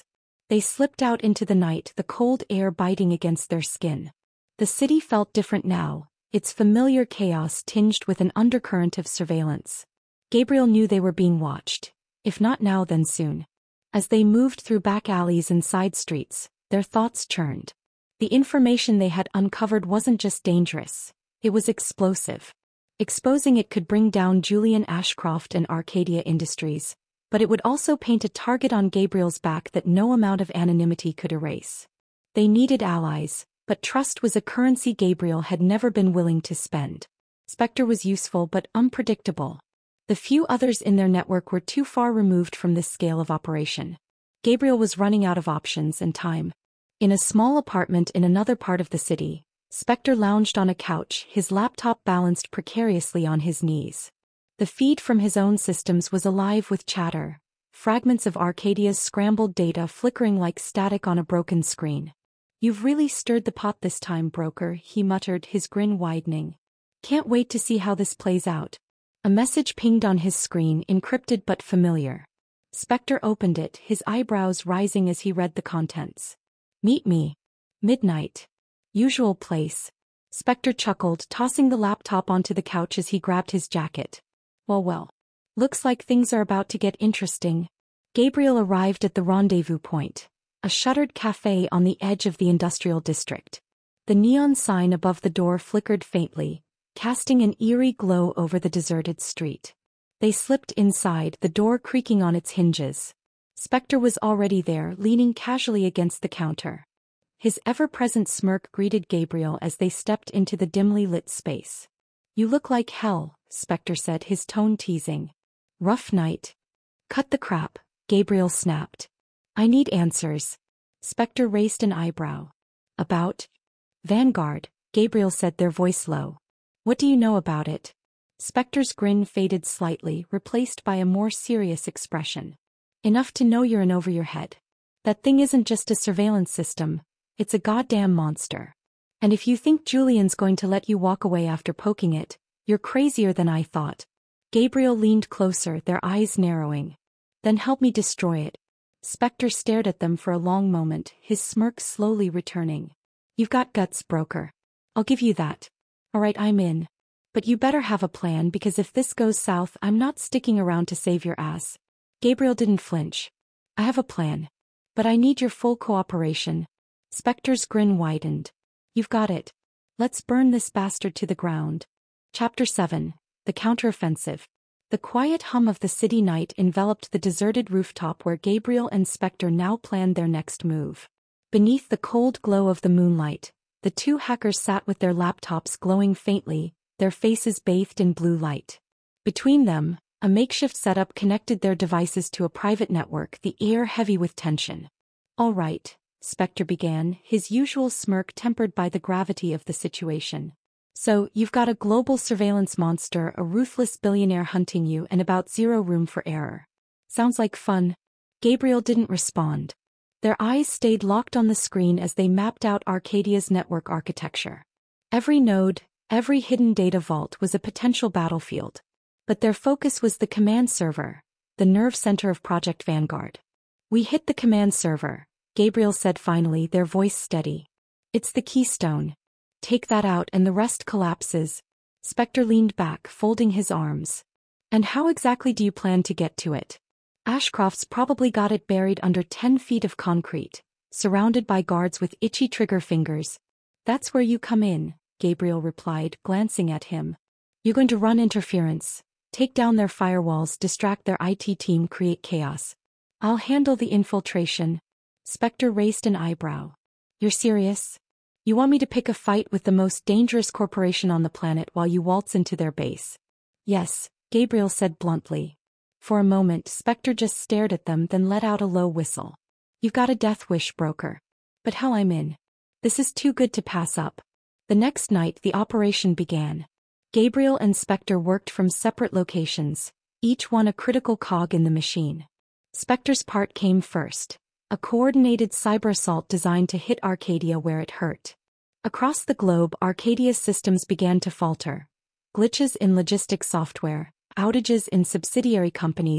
They slipped out into the night, the cold air biting against their skin. The city felt different now, its familiar chaos tinged with an undercurrent of surveillance. Gabriel knew they were being watched. If not now, then soon. As they moved through back alleys and side streets, their thoughts churned. The information they had uncovered wasn't just dangerous, it was explosive. Exposing it could bring down Julian Ashcroft and Arcadia Industries, but it would also paint a target on Gabriel's back that no amount of anonymity could erase. They needed allies, but trust was a currency Gabriel had never been willing to spend. Spectre was useful but unpredictable. The few others in their network were too far removed from this scale of operation. Gabriel was running out of options and time. In a small apartment in another part of the city, Spectre lounged on a couch, his laptop balanced precariously on his knees. The feed from his own systems was alive with chatter, fragments of Arcadia's scrambled data flickering like static on a broken screen. "You've really stirred the pot this time, broker," he muttered, his grin widening. "Can't wait to see how this plays out." A message pinged on his screen, encrypted but familiar. Spectre opened it, his eyebrows rising as he read the contents. "Meet me. Midnight. Usual place." Spectre chuckled, tossing the laptop onto the couch as he grabbed his jacket. Well. Looks like things are about to get interesting. Gabriel arrived at the rendezvous point, a shuttered cafe on the edge of the industrial district. The neon sign above the door flickered faintly, casting an eerie glow over the deserted street. They slipped inside, the door creaking on its hinges. Spectre was already there, leaning casually against the counter. His ever-present smirk greeted Gabriel as they stepped into the dimly lit space. "You look like hell," Spectre said, his tone teasing. "Rough night?" "Cut the crap," Gabriel snapped. "I need answers." Spectre raised an eyebrow. "About?" "Vanguard," Gabriel said, their voice low. "What do you know about it?" Spectre's grin faded slightly, replaced by a more serious expression. "Enough to know you're in over your head. That thing isn't just a surveillance system, it's a goddamn monster. And if you think Julian's going to let you walk away after poking it, you're crazier than I thought." Gabriel leaned closer, their eyes narrowing. "Then help me destroy it." Spectre stared at them for a long moment, his smirk slowly returning. "You've got guts, broker. I'll give you that. Alright, I'm in. But you better have a plan, because if this goes south, I'm not sticking around to save your ass." Gabriel didn't flinch. "I have a plan. But I need your full cooperation." Spectre's grin widened. "You've got it. Let's burn this bastard to the ground." Chapter 7. The Counteroffensive. The quiet hum of the city night enveloped the deserted rooftop where Gabriel and Spectre now planned their next move. Beneath the cold glow of the moonlight, the two hackers sat with their laptops glowing faintly, their faces bathed in blue light. Between them, a makeshift setup connected their devices to a private network, the air heavy with tension. "All right," Spectre began, his usual smirk tempered by the gravity of the situation. "So, you've got a global surveillance monster, a ruthless billionaire hunting you, and about zero room for error. Sounds like fun." Gabriel didn't respond. Their eyes stayed locked on the screen as they mapped out Arcadia's network architecture. Every node, every hidden data vault was a potential battlefield. But their focus was the command server, the nerve center of Project Vanguard. "We hit the command server," Gabriel said finally, their voice steady. "It's the keystone. Take that out and the rest collapses." Spectre leaned back, folding his arms. "And how exactly do you plan to get to it?" "Ashcroft's probably got it buried under 10 feet of concrete, surrounded by guards with itchy trigger fingers." "That's where you come in," Gabriel replied, glancing at him. "You're going to run interference, take down their firewalls, distract their IT team, create chaos. I'll handle the infiltration." Spectre raised an eyebrow. "You're serious? You want me to pick a fight with the most dangerous corporation on the planet while you waltz into their base?" "Yes," Gabriel said bluntly. For a moment, Spectre just stared at them, then let out a low whistle. "You've got a death wish, broker. But hell, I'm in. This is too good to pass up." The next night, the operation began. Gabriel and Spectre worked from separate locations, each one a critical cog in the machine. Spectre's part came first. A coordinated cyber assault designed to hit Arcadia where it hurt. Across the globe, Arcadia's systems began to falter. Glitches in logistics software, outages in subsidiary companies,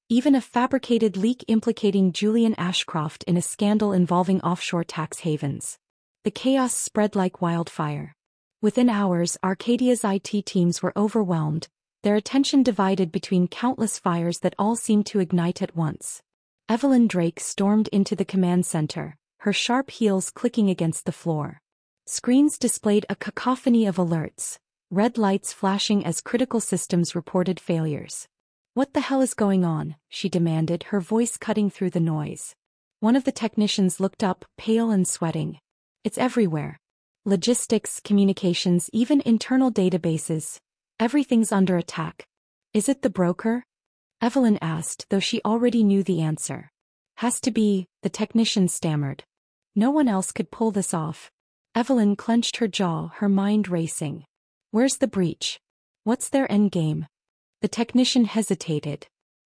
Even a fabricated leak implicating Julian Ashcroft in a scandal involving offshore tax havens. The chaos spread like wildfire. Within hours, Arcadia's IT teams were overwhelmed, their attention divided between countless fires that all seemed to ignite at once. Evelyn Drake stormed into the command center, her sharp heels clicking against the floor. Screens displayed a cacophony of alerts, red lights flashing as critical systems reported failures. "What the hell is going on?" she demanded, her voice cutting through the noise. One of the technicians looked up, pale and sweating. "It's everywhere. Logistics, communications, even internal databases. Everything's under attack." "Is it the broker?" Evelyn asked, though she already knew the answer. "Has to be," the technician stammered. "No one else could pull this off." Evelyn clenched her jaw, her mind racing. "Where's the breach? What's their endgame?" The technician hesitated.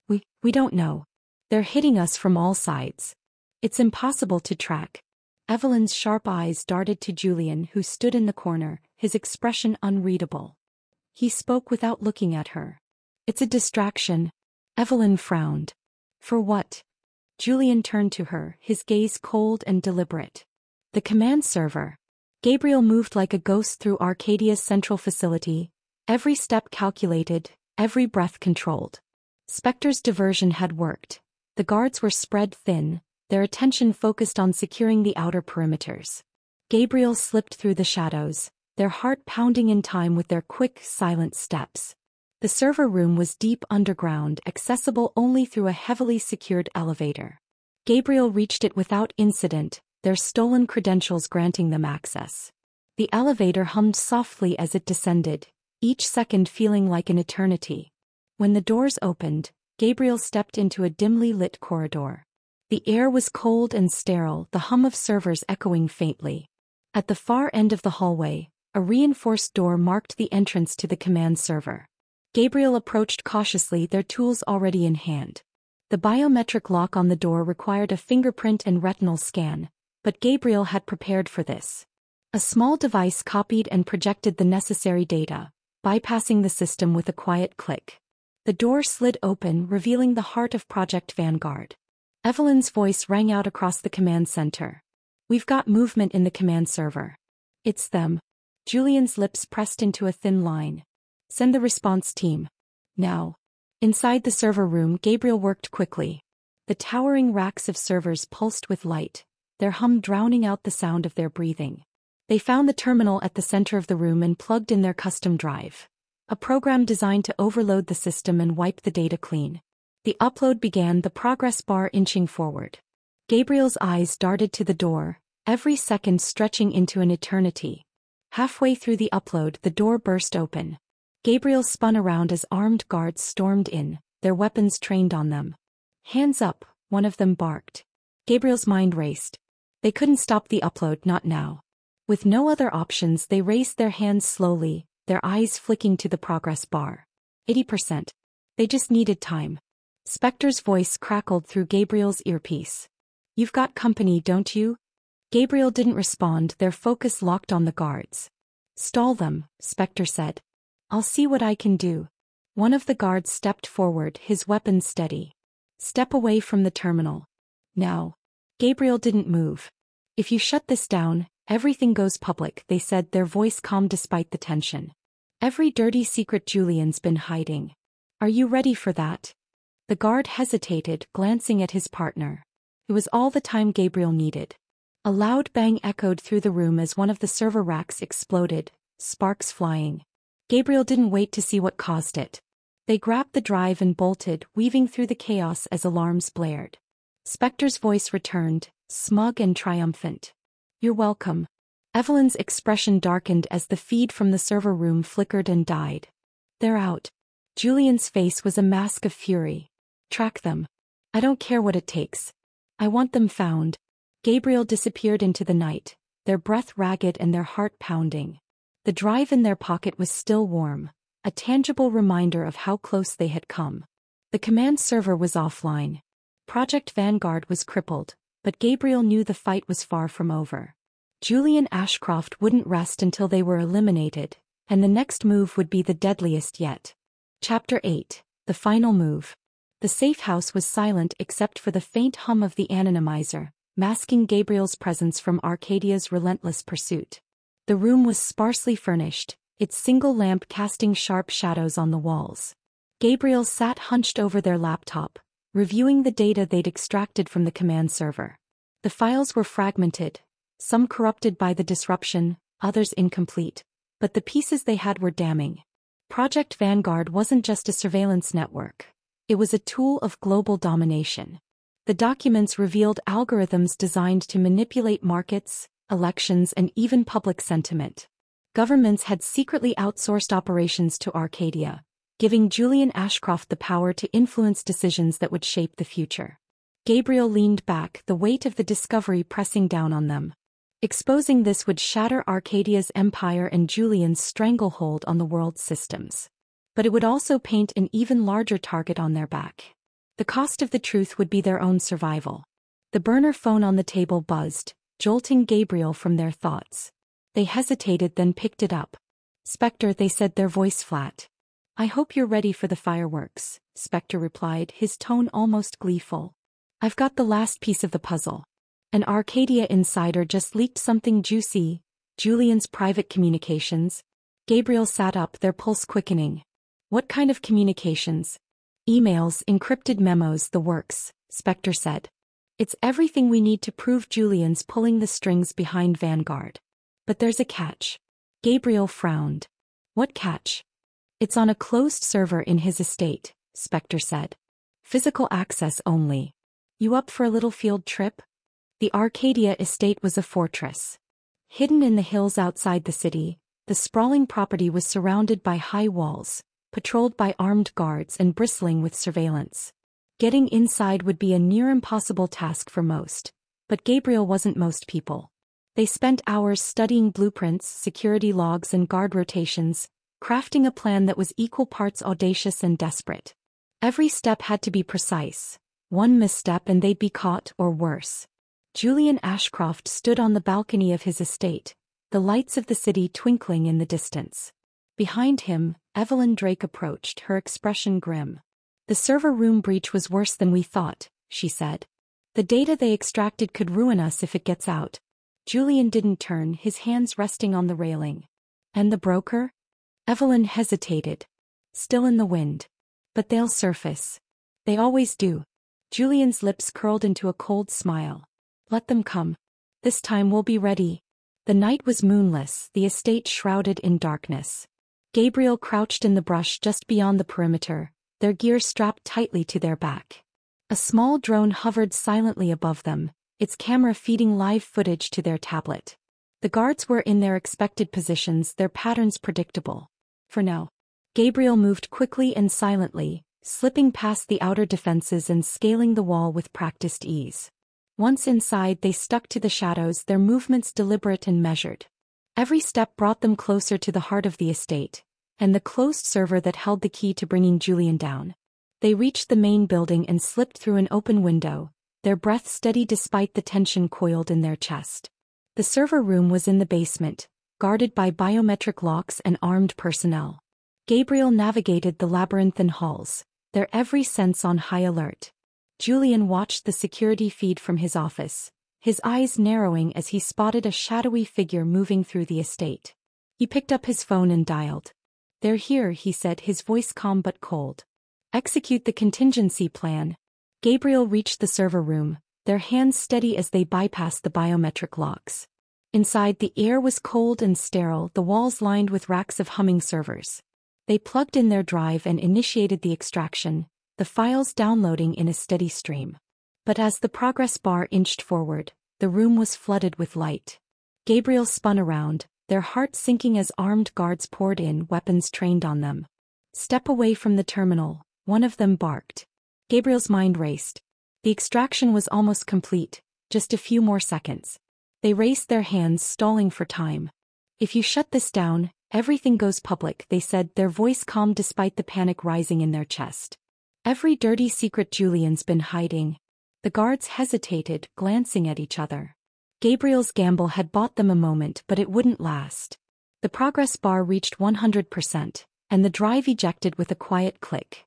We don't know. They're hitting us from all sides. It's impossible to track." Evelyn's sharp eyes darted to Julian, who stood in the corner, his expression unreadable. He spoke without looking at her. "It's a distraction." Evelyn frowned. "For what?" Julian turned to her, his gaze cold and deliberate. "The command server." Gabriel moved like a ghost through Arcadia's central facility, every step calculated, every breath controlled. Spectre's diversion had worked. The guards were spread thin, their attention focused on securing the outer perimeters. Gabriel slipped through the shadows, their heart pounding in time with their quick, silent steps. The server room was deep underground, accessible only through a heavily secured elevator. Gabriel reached it without incident, their stolen credentials granting them access. The elevator hummed softly as it descended, each second feeling like an eternity. When the doors opened, Gabriel stepped into a dimly lit corridor. The air was cold and sterile, the hum of servers echoing faintly. At the far end of the hallway, a reinforced door marked the entrance to the command server. Gabriel approached cautiously, their tools already in hand. The biometric lock on the door required a fingerprint and retinal scan, but Gabriel had prepared for this. A small device copied and projected the necessary data, bypassing the system with a quiet click. The door slid open, revealing the heart of Project Vanguard. Evelyn's voice rang out across the command center. "We've got movement in the command server." "It's them." Julian's lips pressed into a thin line. "Send the response team. Now." Inside the server room, Gabriel worked quickly. The towering racks of servers pulsed with light, their hum drowning out the sound of their breathing. They found the terminal at the center of the room and plugged in their custom drive. A program designed to overload the system and wipe the data clean. The upload began, the progress bar inching forward. Gabriel's eyes darted to the door, every second stretching into an eternity. Halfway through the upload, the door burst open. Gabriel spun around as armed guards stormed in, their weapons trained on them. "Hands up," one of them barked. Gabriel's mind raced. They couldn't stop the upload, not now. With no other options, they raised their hands slowly, their eyes flicking to the progress bar. 80%. They just needed time. Spectre's voice crackled through Gabriel's earpiece. "You've got company, don't you?" Gabriel didn't respond, their focus locked on the guards. "Stall them," Spectre said. "I'll see what I can do." One of the guards stepped forward, his weapon steady. "Step away from the terminal. Now." Gabriel didn't move. "If you shut this down, everything goes public," they said, their voice calm despite the tension. "Every dirty secret Julian's been hiding. Are you ready for that?" The guard hesitated, glancing at his partner. It was all the time Gabriel needed. A loud bang echoed through the room as one of the server racks exploded, sparks flying. Gabriel didn't wait to see what caused it. They grabbed the drive and bolted, weaving through the chaos as alarms blared. Spectre's voice returned, smug and triumphant. "You're welcome." Evelyn's expression darkened as the feed from the server room flickered and died. "They're out." Julian's face was a mask of fury. "Track them. I don't care what it takes. I want them found." Gabriel disappeared into the night, their breath ragged and their heart pounding. The drive in their pocket was still warm, a tangible reminder of how close they had come. The command server was offline. Project Vanguard was crippled, but Gabriel knew the fight was far from over. Julian Ashcroft wouldn't rest until they were eliminated, and the next move would be the deadliest yet. Chapter 8. The Final Move. The safe house was silent except for the faint hum of the anonymizer, masking Gabriel's presence from Arcadia's relentless pursuit. The room was sparsely furnished, its single lamp casting sharp shadows on the walls. Gabriel sat hunched over their laptop, reviewing the data they'd extracted from the command server. The files were fragmented, some corrupted by the disruption, others incomplete, but the pieces they had were damning. Project Vanguard wasn't just a surveillance network. It was a tool of global domination. The documents revealed algorithms designed to manipulate markets, elections, and even public sentiment. Governments had secretly outsourced operations to Arcadia, giving Julian Ashcroft the power to influence decisions that would shape the future. Gabriel leaned back, the weight of the discovery pressing down on them. Exposing this would shatter Arcadia's empire and Julian's stranglehold on the world's systems. But it would also paint an even larger target on their back. The cost of the truth would be their own survival. The burner phone on the table buzzed, jolting Gabriel from their thoughts. They hesitated, then picked it up. "Spectre," they said, their voice flat. "I hope you're ready for the fireworks," Spectre replied, his tone almost gleeful. "I've got the last piece of the puzzle. An Arcadia insider just leaked something juicy, Julian's private communications." Gabriel sat up, their pulse quickening. "What kind of communications?" "Emails, encrypted memos, the works," Spectre said. "It's everything we need to prove Julian's pulling the strings behind Vanguard. But there's a catch." Gabriel frowned. "What catch?" "It's on a closed server in his estate," Spectre said. "Physical access only. You up for a little field trip?" The Arcadia estate was a fortress. Hidden in the hills outside the city, the sprawling property was surrounded by high walls, patrolled by armed guards and bristling with surveillance. Getting inside would be a near impossible task for most, but Gabriel wasn't most people. They spent hours studying blueprints, security logs, and guard rotations, crafting a plan that was equal parts audacious and desperate. Every step had to be precise. One misstep and they'd be caught, or worse. Julian Ashcroft stood on the balcony of his estate, the lights of the city twinkling in the distance. Behind him, Evelyn Drake approached, her expression grim. "The server room breach was worse than we thought," she said. "The data they extracted could ruin us if it gets out." Julian didn't turn, his hands resting on the railing. "And the broker?" Evelyn hesitated. "Still in the wind. But they'll surface. They always do." Julian's lips curled into a cold smile. "Let them come. This time we'll be ready." The night was moonless, the estate shrouded in darkness. Gabriel crouched in the brush just beyond the perimeter, their gear strapped tightly to their back. A small drone hovered silently above them, its camera feeding live footage to their tablet. The guards were in their expected positions, their patterns predictable. For now. Gabriel moved quickly and silently, slipping past the outer defenses and scaling the wall with practiced ease. Once inside, they stuck to the shadows, their movements deliberate and measured. Every step brought them closer to the heart of the estate, and the closed server that held the key to bringing Julian down. They reached the main building and slipped through an open window, their breath steady despite the tension coiled in their chest. The server room was in the basement, guarded by biometric locks and armed personnel. Gabriel navigated the labyrinthine halls, their every sense on high alert. Julian watched the security feed from his office, his eyes narrowing as he spotted a shadowy figure moving through the estate. He picked up his phone and dialed. "They're here," he said, his voice calm but cold. "Execute the contingency plan." Gabriel reached the server room, their hands steady as they bypassed the biometric locks. Inside, the air was cold and sterile, the walls lined with racks of humming servers. They plugged in their drive and initiated the extraction, the files downloading in a steady stream. But as the progress bar inched forward, the room was flooded with light. Gabriel spun around, their hearts sinking as armed guards poured in, weapons trained on them. "Step away from the terminal," one of them barked. Gabriel's mind raced. The extraction was almost complete, just a few more seconds. They raced their hands, stalling for time. "If you shut this down, everything goes public," they said, their voice calm despite the panic rising in their chest. "Every dirty secret Julian's been hiding." The guards hesitated, glancing at each other. Gabriel's gamble had bought them a moment, but it wouldn't last. The progress bar reached 100%, and the drive ejected with a quiet click.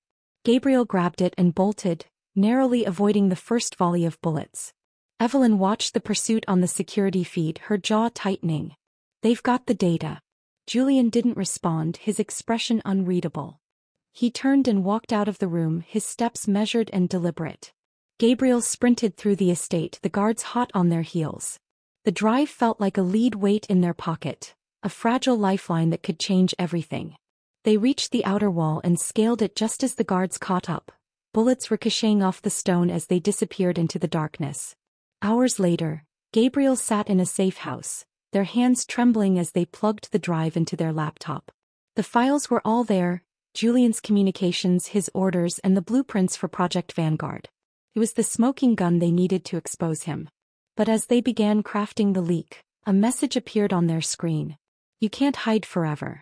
Gabriel grabbed it and bolted, narrowly avoiding the first volley of bullets. Evelyn watched the pursuit on the security feed, her jaw tightening. They've got the data. Julian didn't respond, his expression unreadable. He turned and walked out of the room, his steps measured and deliberate. Gabriel sprinted through the estate, the guards hot on their heels. The drive felt like a lead weight in their pocket, a fragile lifeline that could change everything. They reached the outer wall and scaled it just as the guards caught up, bullets ricocheting off the stone as they disappeared into the darkness. Hours later, Gabriel sat in a safe house, their hands trembling as they plugged the drive into their laptop. The files were all there, Julian's communications, his orders, and the blueprints for Project Vanguard. It was the smoking gun they needed to expose him. But as they began crafting the leak, a message appeared on their screen. You can't hide forever.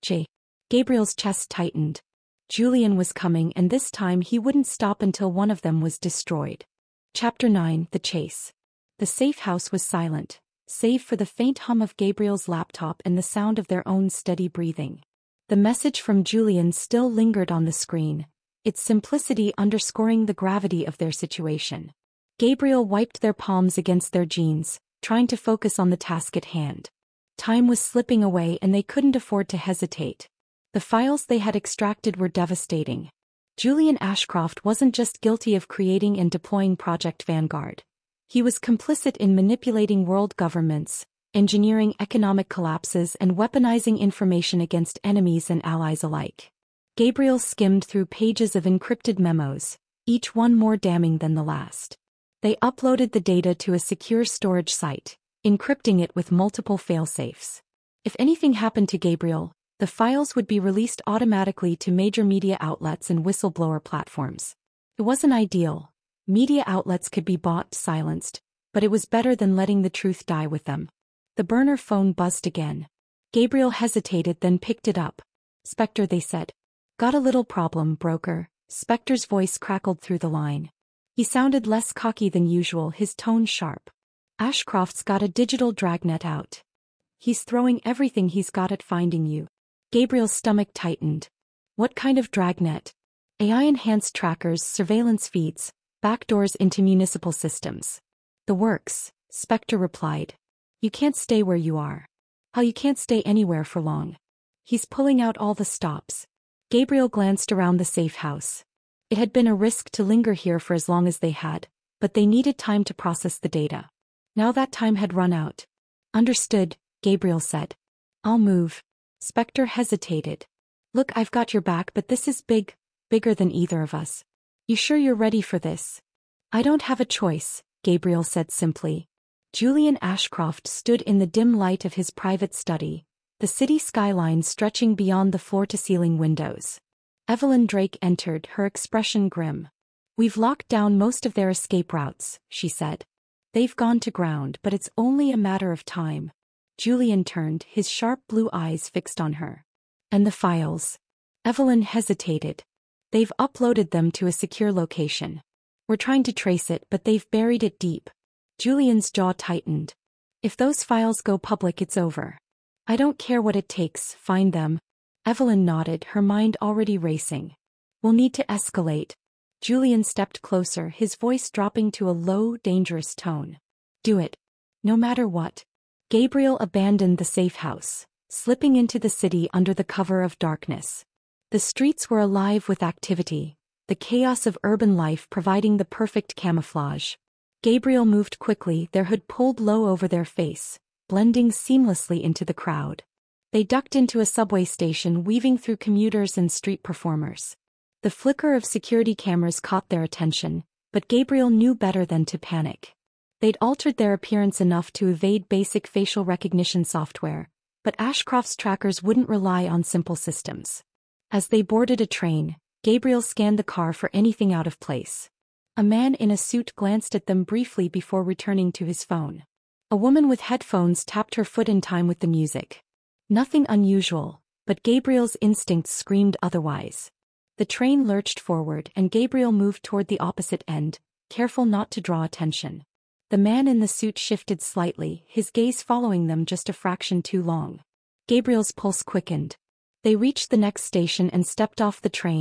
Gabriel's chest tightened. Julian was coming, and this time he wouldn't stop until one of them was destroyed. Chapter 9: The Chase. The safe house was silent, save for the faint hum of Gabriel's laptop and the sound of their own steady breathing. The message from Julian still lingered on the screen, its simplicity underscoring the gravity of their situation. Gabriel wiped their palms against their jeans, trying to focus on the task at hand. Time was slipping away and they couldn't afford to hesitate. The files they had extracted were devastating. Julian Ashcroft wasn't just guilty of creating and deploying Project Vanguard. He was complicit in manipulating world governments, engineering economic collapses, and weaponizing information against enemies and allies alike. Gabriel skimmed through pages of encrypted memos, each one more damning than the last. They uploaded the data to a secure storage site, encrypting it with multiple failsafes. If anything happened to Gabriel, the files would be released automatically to major media outlets and whistleblower platforms. It wasn't ideal. Media outlets could be bought, silenced, but it was better than letting the truth die with them. The burner phone buzzed again. Gabriel hesitated, then picked it up. Spectre, they said. Got a little problem, broker. Spectre's voice crackled through the line. He sounded less cocky than usual, his tone sharp. Ashcroft's got a digital dragnet out. He's throwing everything he's got at finding you. Gabriel's stomach tightened. What kind of dragnet? AI-enhanced trackers, surveillance feeds, backdoors into municipal systems. The works, Spectre replied. You can't stay where you are. How you can't stay anywhere for long. He's pulling out all the stops. Gabriel glanced around the safe house. It had been a risk to linger here for as long as they had, but they needed time to process the data. Now that time had run out. Understood, Gabriel said. I'll move. Spectre hesitated. Look, I've got your back, but this is bigger than either of us. You sure you're ready for this? I don't have a choice, Gabriel said simply. Julian Ashcroft stood in the dim light of his private study, the city skyline stretching beyond the floor-to-ceiling windows. Evelyn Drake entered, her expression grim. We've locked down most of their escape routes, she said. They've gone to ground, but it's only a matter of time. Julian turned, his sharp blue eyes fixed on her. And the files? Evelyn hesitated. They've uploaded them to a secure location. We're trying to trace it, but they've buried it deep. Julian's jaw tightened. If those files go public, it's over. I don't care what it takes, find them. Evelyn nodded, her mind already racing. We'll need to escalate. Julian stepped closer, his voice dropping to a low, dangerous tone. Do it. No matter what. Gabriel abandoned the safe house, slipping into the city under the cover of darkness. The streets were alive with activity, the chaos of urban life providing the perfect camouflage. Gabriel moved quickly, their hood pulled low over their face, blending seamlessly into the crowd. They ducked into a subway station, weaving through commuters and street performers. The flicker of security cameras caught their attention, but Gabriel knew better than to panic. They'd altered their appearance enough to evade basic facial recognition software, but Ashcroft's trackers wouldn't rely on simple systems. As they boarded a train, Gabriel scanned the car for anything out of place. A man in a suit glanced at them briefly before returning to his phone. A woman with headphones tapped her foot in time with the music. Nothing unusual, but Gabriel's instincts screamed otherwise. The train lurched forward and Gabriel moved toward the opposite end, careful not to draw attention. The man in the suit shifted slightly, his gaze following them just a fraction too long. Gabriel's pulse quickened. They reached the next station and stepped off the train,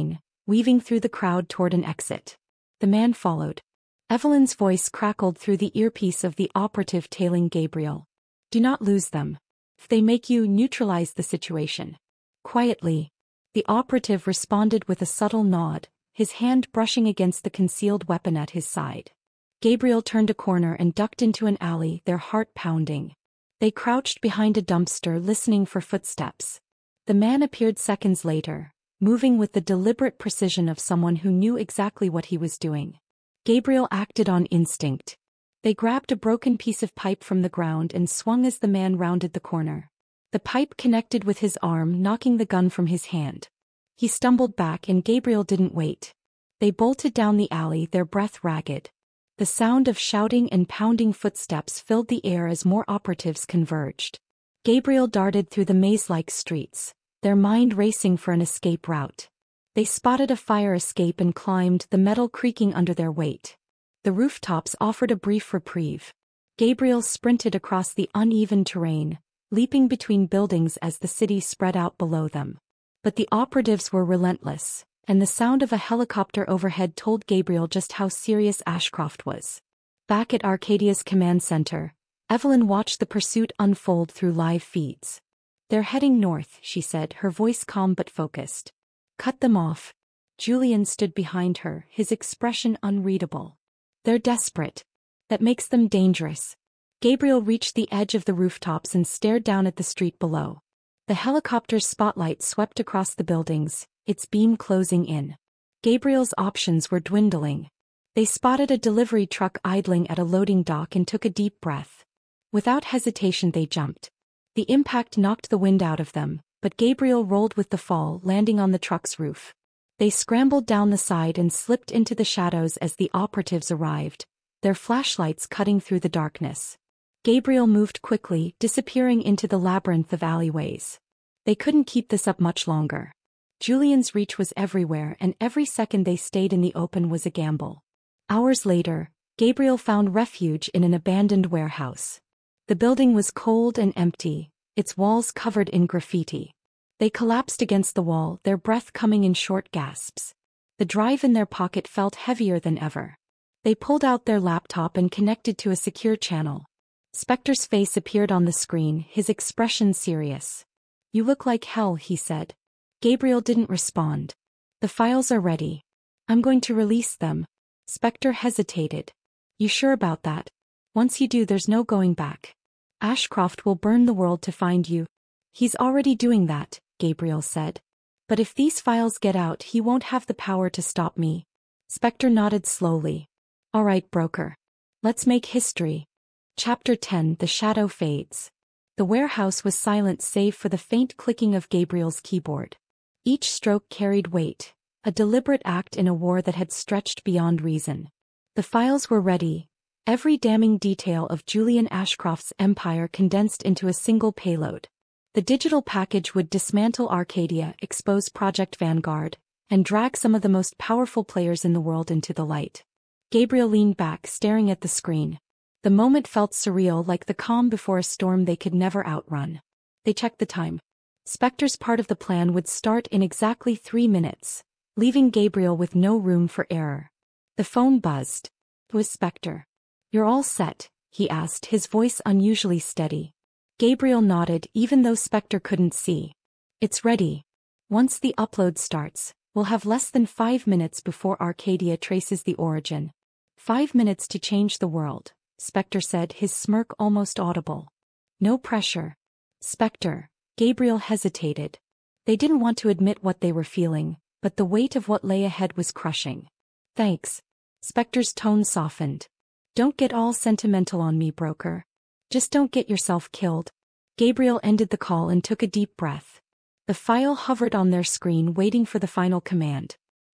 weaving through the crowd toward an exit. The man followed. Evelyn's voice crackled through the earpiece of the operative tailing Gabriel. Do not lose them. If they make you, neutralize the situation. Quietly. The operative responded with a subtle nod, his hand brushing against the concealed weapon at his side. Gabriel turned a corner and ducked into an alley, their heart pounding. They crouched behind a dumpster listening for footsteps. The man appeared seconds later, moving with the deliberate precision of someone who knew exactly what he was doing. Gabriel acted on instinct. They grabbed a broken piece of pipe from the ground and swung as the man rounded the corner. The pipe connected with his arm, knocking the gun from his hand. He stumbled back and Gabriel didn't wait. They bolted down the alley, their breath ragged. The sound of shouting and pounding footsteps filled the air as more operatives converged. Gabriel darted through the maze-like streets, their mind racing for an escape route. They spotted a fire escape and climbed, the metal creaking under their weight. The rooftops offered a brief reprieve. Gabriel sprinted across the uneven terrain, leaping between buildings as the city spread out below them. But the operatives were relentless, and the sound of a helicopter overhead told Gabriel just how serious Ashcroft was. Back at Arcadia's command center, Evelyn watched the pursuit unfold through live feeds. They're heading north, she said, her voice calm but focused. Cut them off. Julian stood behind her, his expression unreadable. They're desperate. That makes them dangerous. Gabriel reached the edge of the rooftops and stared down at the street below. The helicopter's spotlight swept across the buildings, its beam closing in. Gabriel's options were dwindling. They spotted a delivery truck idling at a loading dock and took a deep breath. Without hesitation they jumped. The impact knocked the wind out of them, but Gabriel rolled with the fall, landing on the truck's roof. They scrambled down the side and slipped into the shadows as the operatives arrived, their flashlights cutting through the darkness. Gabriel moved quickly, disappearing into the labyrinth of alleyways. They couldn't keep this up much longer. Julian's reach was everywhere, and every second they stayed in the open was a gamble. Hours later, Gabriel found refuge in an abandoned warehouse. The building was cold and empty, its walls covered in graffiti. They collapsed against the wall, their breath coming in short gasps. The drive in their pocket felt heavier than ever. They pulled out their laptop and connected to a secure channel. Spector's face appeared on the screen, his expression serious. You look like hell, he said. Gabriel didn't respond. The files are ready. I'm going to release them. Spector hesitated. You sure about that? Once you do, there's no going back. Ashcroft will burn the world to find you. He's already doing that, Gabriel said. But if these files get out, he won't have the power to stop me. Spector nodded slowly. All right, broker. Let's make history. Chapter 10: The Shadow Fades. The warehouse was silent save for the faint clicking of Gabriel's keyboard. Each stroke carried weight, a deliberate act in a war that had stretched beyond reason. The files were ready, every damning detail of Julian Ashcroft's empire condensed into a single payload. The digital package would dismantle Arcadia, expose Project Vanguard, and drag some of the most powerful players in the world into the light. Gabriel leaned back, staring at the screen. The moment felt surreal, like the calm before a storm they could never outrun. They checked the time. Spector's part of the plan would start in exactly 3 minutes, leaving Gabriel with no room for error. The phone buzzed. It was Spector. You're all set, he asked, his voice unusually steady. Gabriel nodded, even though Spector couldn't see. It's ready. Once the upload starts, we'll have less than 5 minutes before Arcadia traces the origin. 5 minutes to change the world, Spector said, his smirk almost audible. No pressure. Spector. Gabriel hesitated. They didn't want to admit what they were feeling, but the weight of what lay ahead was crushing. Thanks. Spector's tone softened. Don't get all sentimental on me, broker. Just don't get yourself killed. Gabriel ended the call and took a deep breath. The file hovered on their screen, waiting for the final command.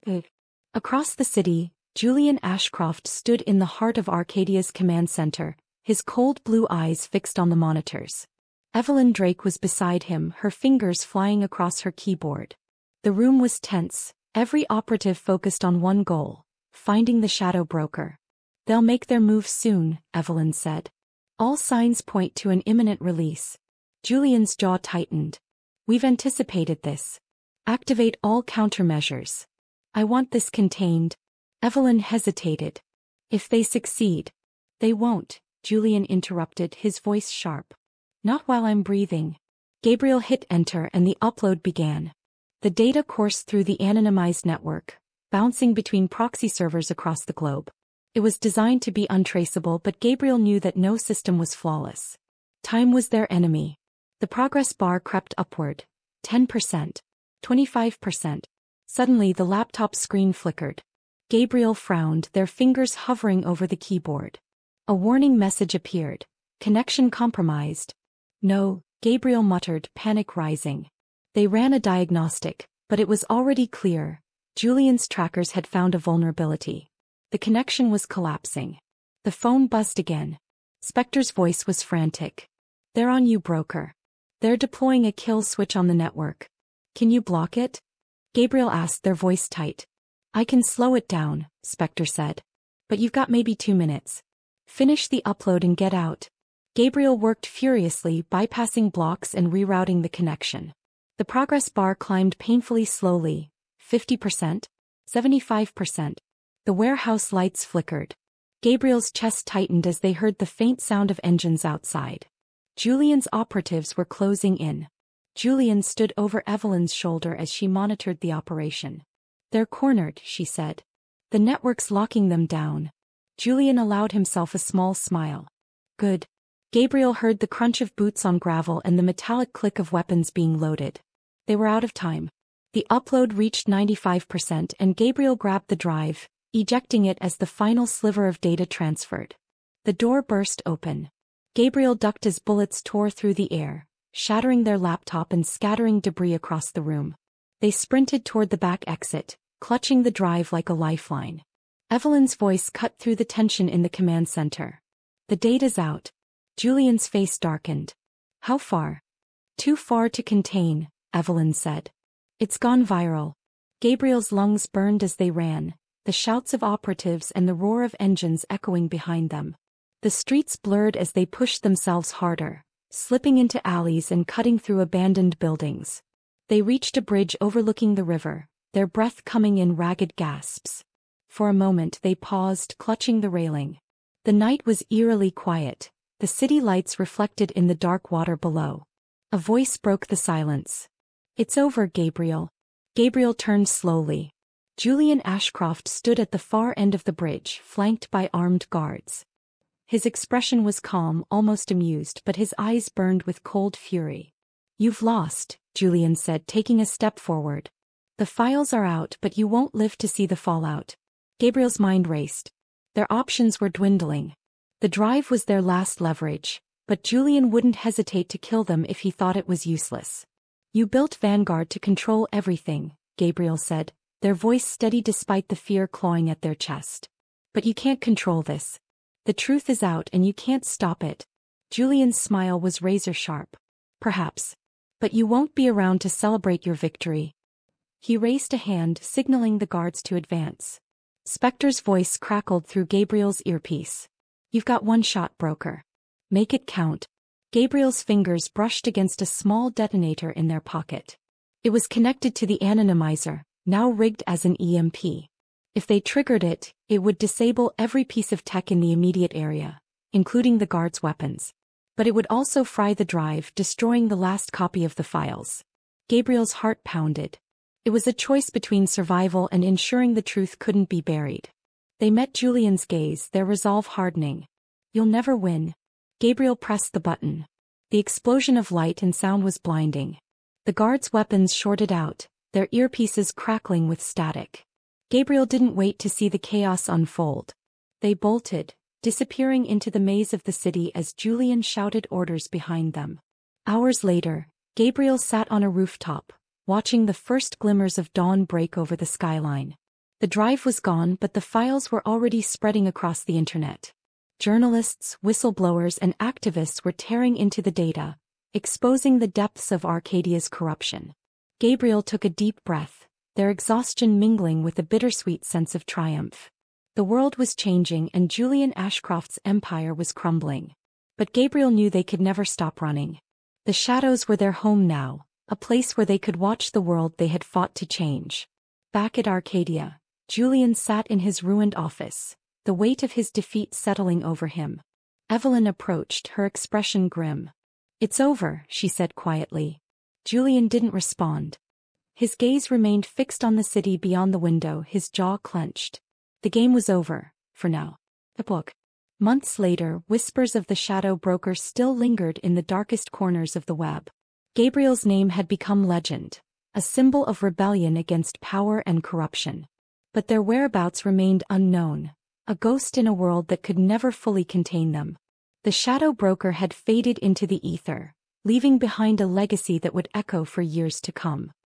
Across the city, Julian Ashcroft stood in the heart of Arcadia's command center, his cold blue eyes fixed on the monitors. Evelyn Drake was beside him, her fingers flying across her keyboard. The room was tense, every operative focused on one goal: finding the shadow broker. They'll make their move soon, Evelyn said. All signs point to an imminent release. Julian's jaw tightened. We've anticipated this. Activate all countermeasures. I want this contained. Evelyn hesitated. If they succeed. They won't, Julian interrupted, his voice sharp. Not while I'm breathing. Gabriel hit enter and the upload began. The data coursed through the anonymized network, bouncing between proxy servers across the globe. It was designed to be untraceable, but Gabriel knew that no system was flawless. Time was their enemy. The progress bar crept upward. 10%. 25%. Suddenly the laptop screen flickered. Gabriel frowned, their fingers hovering over the keyboard. A warning message appeared. Connection compromised. No, Gabriel muttered, panic rising. They ran a diagnostic, but it was already clear. Julian's trackers had found a vulnerability. The connection was collapsing. The phone buzzed again. Spectre's voice was frantic. They're on you, broker. They're deploying a kill switch on the network. Can you block it? Gabriel asked, their voice tight. I can slow it down, Spectre said. But you've got maybe 2 minutes. Finish the upload and get out. Gabriel worked furiously, bypassing blocks and rerouting the connection. The progress bar climbed painfully slowly. 50%? 75%. The warehouse lights flickered. Gabriel's chest tightened as they heard the faint sound of engines outside. Julian's operatives were closing in. Julian stood over Evelyn's shoulder as she monitored the operation. They're cornered, she said. The network's locking them down. Julian allowed himself a small smile. Good. Gabriel heard the crunch of boots on gravel and the metallic click of weapons being loaded. They were out of time. The upload reached 95% and Gabriel grabbed the drive, ejecting it as the final sliver of data transferred. The door burst open. Gabriel ducked as bullets tore through the air, shattering their laptop and scattering debris across the room. They sprinted toward the back exit, clutching the drive like a lifeline. Evelyn's voice cut through the tension in the command center. The data's out. Julian's face darkened. How far? Too far to contain, Evelyn said. It's gone viral. Gabriel's lungs burned as they ran, the shouts of operatives and the roar of engines echoing behind them. The streets blurred as they pushed themselves harder, slipping into alleys and cutting through abandoned buildings. They reached a bridge overlooking the river, their breath coming in ragged gasps. For a moment they paused, clutching the railing. The night was eerily quiet, the city lights reflected in the dark water below. A voice broke the silence. It's over, Gabriel. Gabriel turned slowly. Julian Ashcroft stood at the far end of the bridge, flanked by armed guards. His expression was calm, almost amused, but his eyes burned with cold fury. You've lost, Julian said, taking a step forward. The files are out, but you won't live to see the fallout. Gabriel's mind raced. Their options were dwindling. The drive was their last leverage, but Julian wouldn't hesitate to kill them if he thought it was useless. You built Vanguard to control everything, Gabriel said, their voice steady despite the fear clawing at their chest. But you can't control this. The truth is out and you can't stop it. Julian's smile was razor sharp. Perhaps. But you won't be around to celebrate your victory. He raised a hand, signaling the guards to advance. Spectre's voice crackled through Gabriel's earpiece. You've got one shot, broker. Make it count. Gabriel's fingers brushed against a small detonator in their pocket. It was connected to the anonymizer, now rigged as an EMP. If they triggered it, it would disable every piece of tech in the immediate area, including the guards' weapons. But it would also fry the drive, destroying the last copy of the files. Gabriel's heart pounded. It was a choice between survival and ensuring the truth couldn't be buried. They met Julian's gaze, their resolve hardening. You'll never win. Gabriel pressed the button. The explosion of light and sound was blinding. The guards' weapons shorted out, their earpieces crackling with static. Gabriel didn't wait to see the chaos unfold. They bolted, disappearing into the maze of the city as Julian shouted orders behind them. Hours later, Gabriel sat on a rooftop, watching the first glimmers of dawn break over the skyline. The drive was gone, but the files were already spreading across the internet. Journalists, whistleblowers, and activists were tearing into the data, exposing the depths of Arcadia's corruption. Gabriel took a deep breath, their exhaustion mingling with a bittersweet sense of triumph. The world was changing and Julian Ashcroft's empire was crumbling. But Gabriel knew they could never stop running. The shadows were their home now, a place where they could watch the world they had fought to change. Back at Arcadia, Julian sat in his ruined office, the weight of his defeat settling over him. Evelyn approached, her expression grim. "It's over," she said quietly. Julian didn't respond. His gaze remained fixed on the city beyond the window, his jaw clenched. The game was over, for now. The book. Months later, whispers of the shadow broker still lingered in the darkest corners of the web. Gabriel's name had become legend, a symbol of rebellion against power and corruption. But their whereabouts remained unknown, a ghost in a world that could never fully contain them. The shadow broker had faded into the ether, leaving behind a legacy that would echo for years to come.